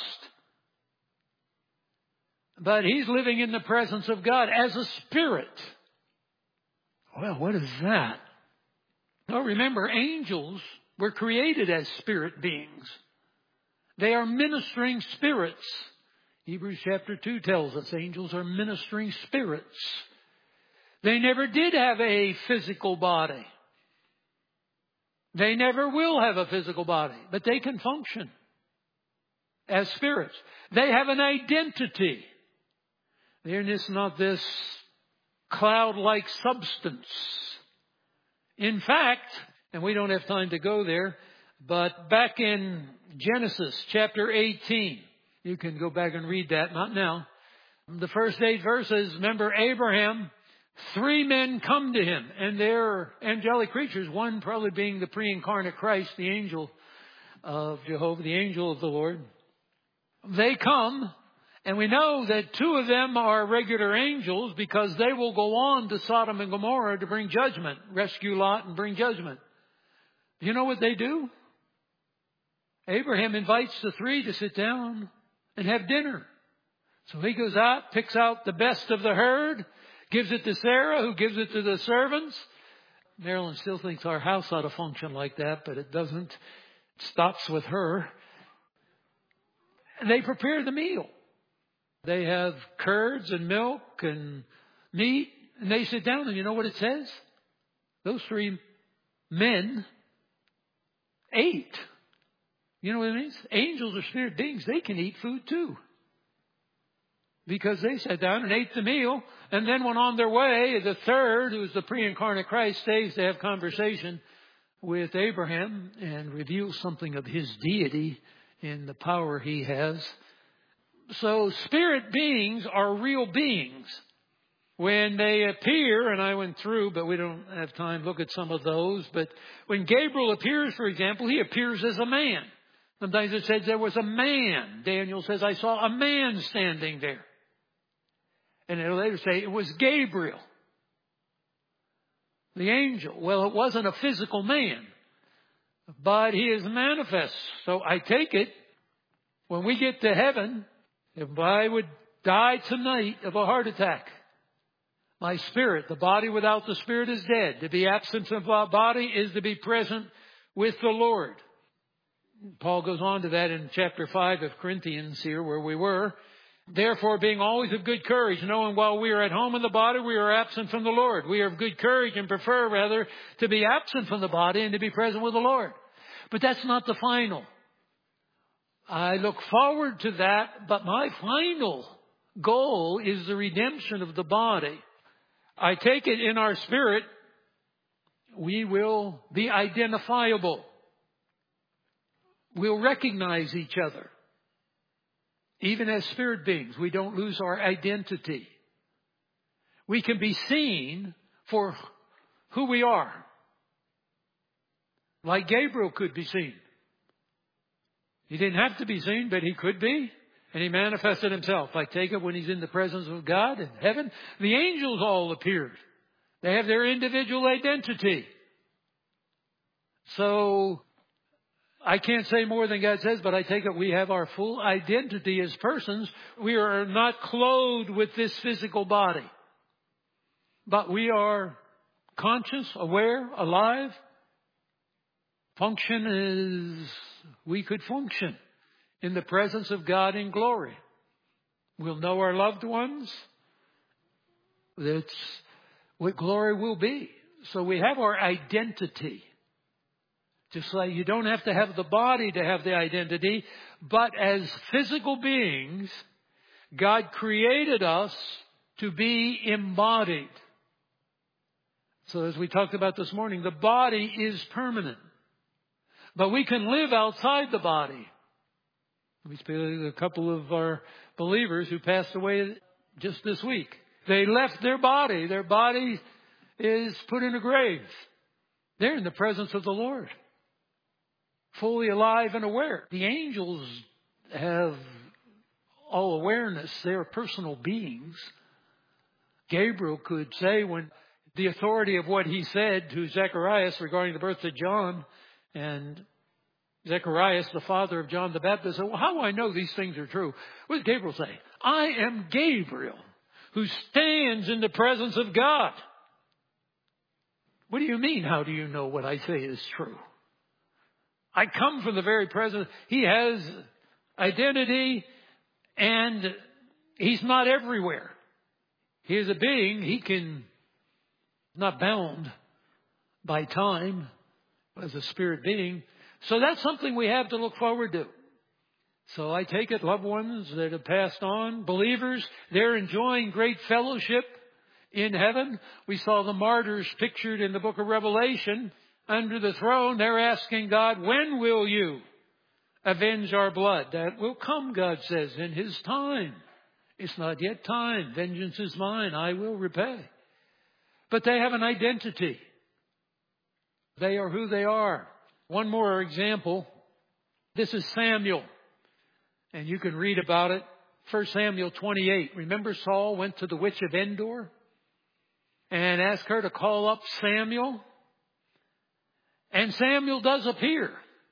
But he's living in the presence of God as a spirit. Well, what is that? Well, remember, angels were created as spirit beings. They are ministering spirits. Hebrews chapter 2 tells us angels are ministering spirits. They never did have a physical body. They never will have a physical body, but they can function as spirits. They have an identity. They're just not this cloud-like substance. In fact, and we don't have time to go there, but back in Genesis chapter 18, you can go back and read that, not now. The first 8 verses, remember Abraham, 3 men come to him, and they're angelic creatures, one probably being the pre-incarnate Christ, the angel of Jehovah, the angel of the Lord. They come, and we know that 2 of them are regular angels because they will go on to Sodom and Gomorrah to bring judgment, rescue Lot and bring judgment. You know what they do? Abraham invites the 3 to sit down and have dinner. So he goes out, picks out the best of the herd, gives it to Sarah, who gives it to the servants. Marilyn still thinks our house ought to function like that, but it doesn't. It stops with her. And they prepare the meal. They have curds and milk and meat, and they sit down, and you know what it says? Those 3 men ate. You know what it means? Angels are spirit beings. They can eat food too. Because they sat down and ate the meal and then went on their way. The 3rd, who's the pre-incarnate Christ, stays to have conversation with Abraham and reveals something of his deity in the power he has. So spirit beings are real beings. When they appear, and I went through, but we don't have time to look at some of those. But when Gabriel appears, for example, he appears as a man. Sometimes it says there was a man. Daniel says, I saw a man standing there. And it'll later say it was Gabriel, the angel. Well, it wasn't a physical man, but he is manifest. So I take it, when we get to heaven, if I would die tonight of a heart attack, my spirit, the body without the spirit is dead. To be absent of our body is to be present with the Lord. Paul goes on to that in chapter 5 of Corinthians here where we were. Therefore, being always of good courage, knowing while we are at home in the body, we are absent from the Lord. We are of good courage and prefer rather to be absent from the body and to be present with the Lord. But that's not the final. I look forward to that, but my final goal is the redemption of the body. I take it in our spirit, we will be identifiable. We'll recognize each other. Even as spirit beings, we don't lose our identity. We can be seen for who we are. Like Gabriel could be seen. He didn't have to be seen, but he could be. And he manifested himself. I take it when he's in the presence of God in heaven. The angels all appeared. They have their individual identity. So I can't say more than God says, but I take it we have our full identity as persons. We are not clothed with this physical body. But we are conscious, aware, alive. Function is, we could function in the presence of God in glory. We'll know our loved ones. That's what glory will be. So we have our identity. Just like you don't have to have the body to have the identity, but as physical beings, God created us to be embodied. So as we talked about this morning, the body is permanent. But we can live outside the body. We speak to a couple of our believers who passed away just this week. They left their body. Their body is put in a grave. They're in the presence of the Lord. Fully alive and aware. The angels have all awareness. They're personal beings. Gabriel could say when the authority of what he said to Zacharias regarding the birth of John, and Zacharias, the father of John the Baptist, said, well, how do I know these things are true? What did Gabriel say? I am Gabriel, who stands in the presence of God. What do you mean, how do you know what I say is true? I come from the very presence. He has identity, and he's not everywhere. He is a being. He can not bound by time as a spirit being. So that's something we have to look forward to. So I take it loved ones that have passed on, believers, they're enjoying great fellowship in heaven. We saw the martyrs pictured in the book of Revelation under the throne. They're asking God, when will you avenge our blood? That will come, God says, in His time. It's not yet time. Vengeance is mine. I will repay. But they have an identity. They are who they are. One more example. This is Samuel. And you can read about it. 1 Samuel 28. Remember Saul went to the witch of Endor and asked her to call up Samuel? And Samuel does appear.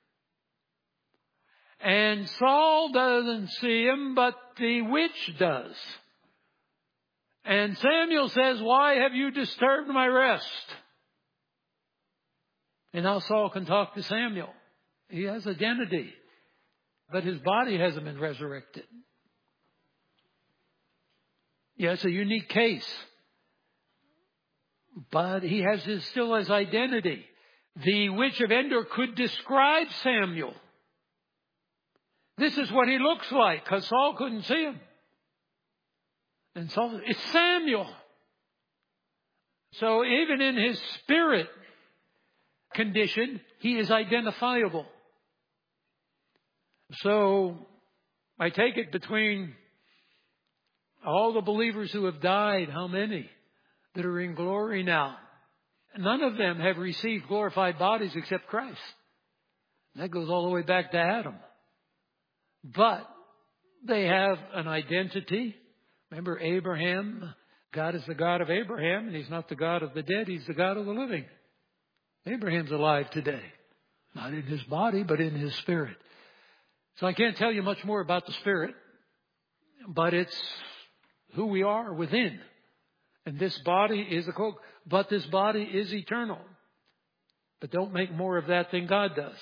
And Saul doesn't see him, but the witch does. And Samuel says, why have you disturbed my rest? And now Saul can talk to Samuel. He has identity. But his body hasn't been resurrected. Yeah, it's a unique case. But he has still his identity. The witch of Endor could describe Samuel. This is what he looks like, because Saul couldn't see him. And Saul said, it's Samuel. So even in his spirit condition, he is identifiable. So I take it between all the believers who have died, how many that are in glory now? None of them have received glorified bodies except Christ. That goes all the way back to Adam. But they have an identity. Remember Abraham? God is the God of Abraham, and He's not the God of the dead. He's the God of the living. Abraham's alive today. Not in his body, but in his spirit. So I can't tell you much more about the spirit, but it's who we are within. And this body is a cloak, but this body is eternal. But don't make more of that than God does.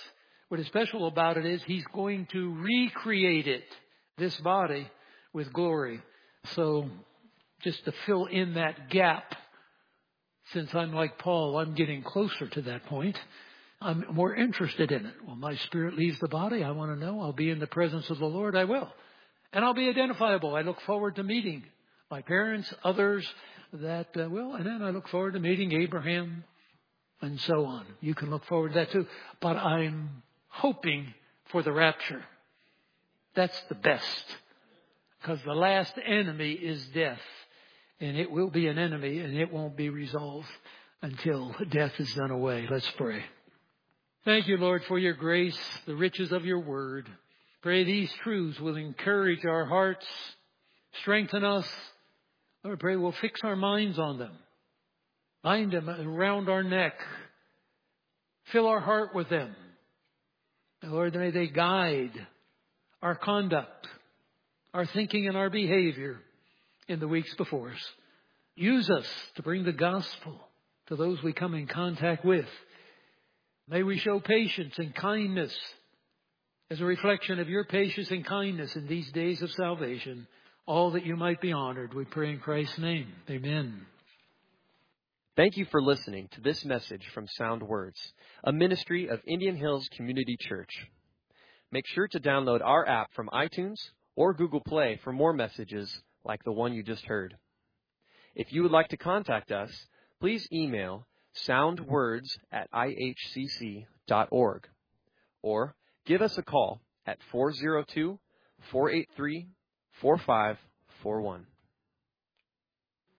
What is special about it is He's going to recreate it, this body, with glory. So just to fill in that gap, since I'm like Paul, I'm getting closer to that point. I'm more interested in it. When my spirit leaves the body, I want to know I'll be in the presence of the Lord. I will. And I'll be identifiable. I look forward to meeting my parents, others that will. And then I look forward to meeting Abraham and so on. You can look forward to that too. But I'm hoping for the rapture. That's the best. Because the last enemy is death. And it will be an enemy, and it won't be resolved until death is done away. Let's pray. Thank you, Lord, for your grace, the riches of your word. Pray these truths will encourage our hearts, strengthen us. Lord, pray we'll fix our minds on them. Bind them around our neck. Fill our heart with them. And Lord, may they guide our conduct, our thinking and our behavior in the weeks before us. Use us to bring the gospel to those we come in contact with. May we show patience and kindness as a reflection of your patience and kindness in these days of salvation. All that you might be honored, we pray in Christ's name. Amen. Thank you for listening to this message from Sound Words, a ministry of Indian Hills Community Church. Make sure to download our app from iTunes or Google Play for more messages like the one you just heard. If you would like to contact us, please email soundwords@ihcc.org or give us a call at 402-483-4541.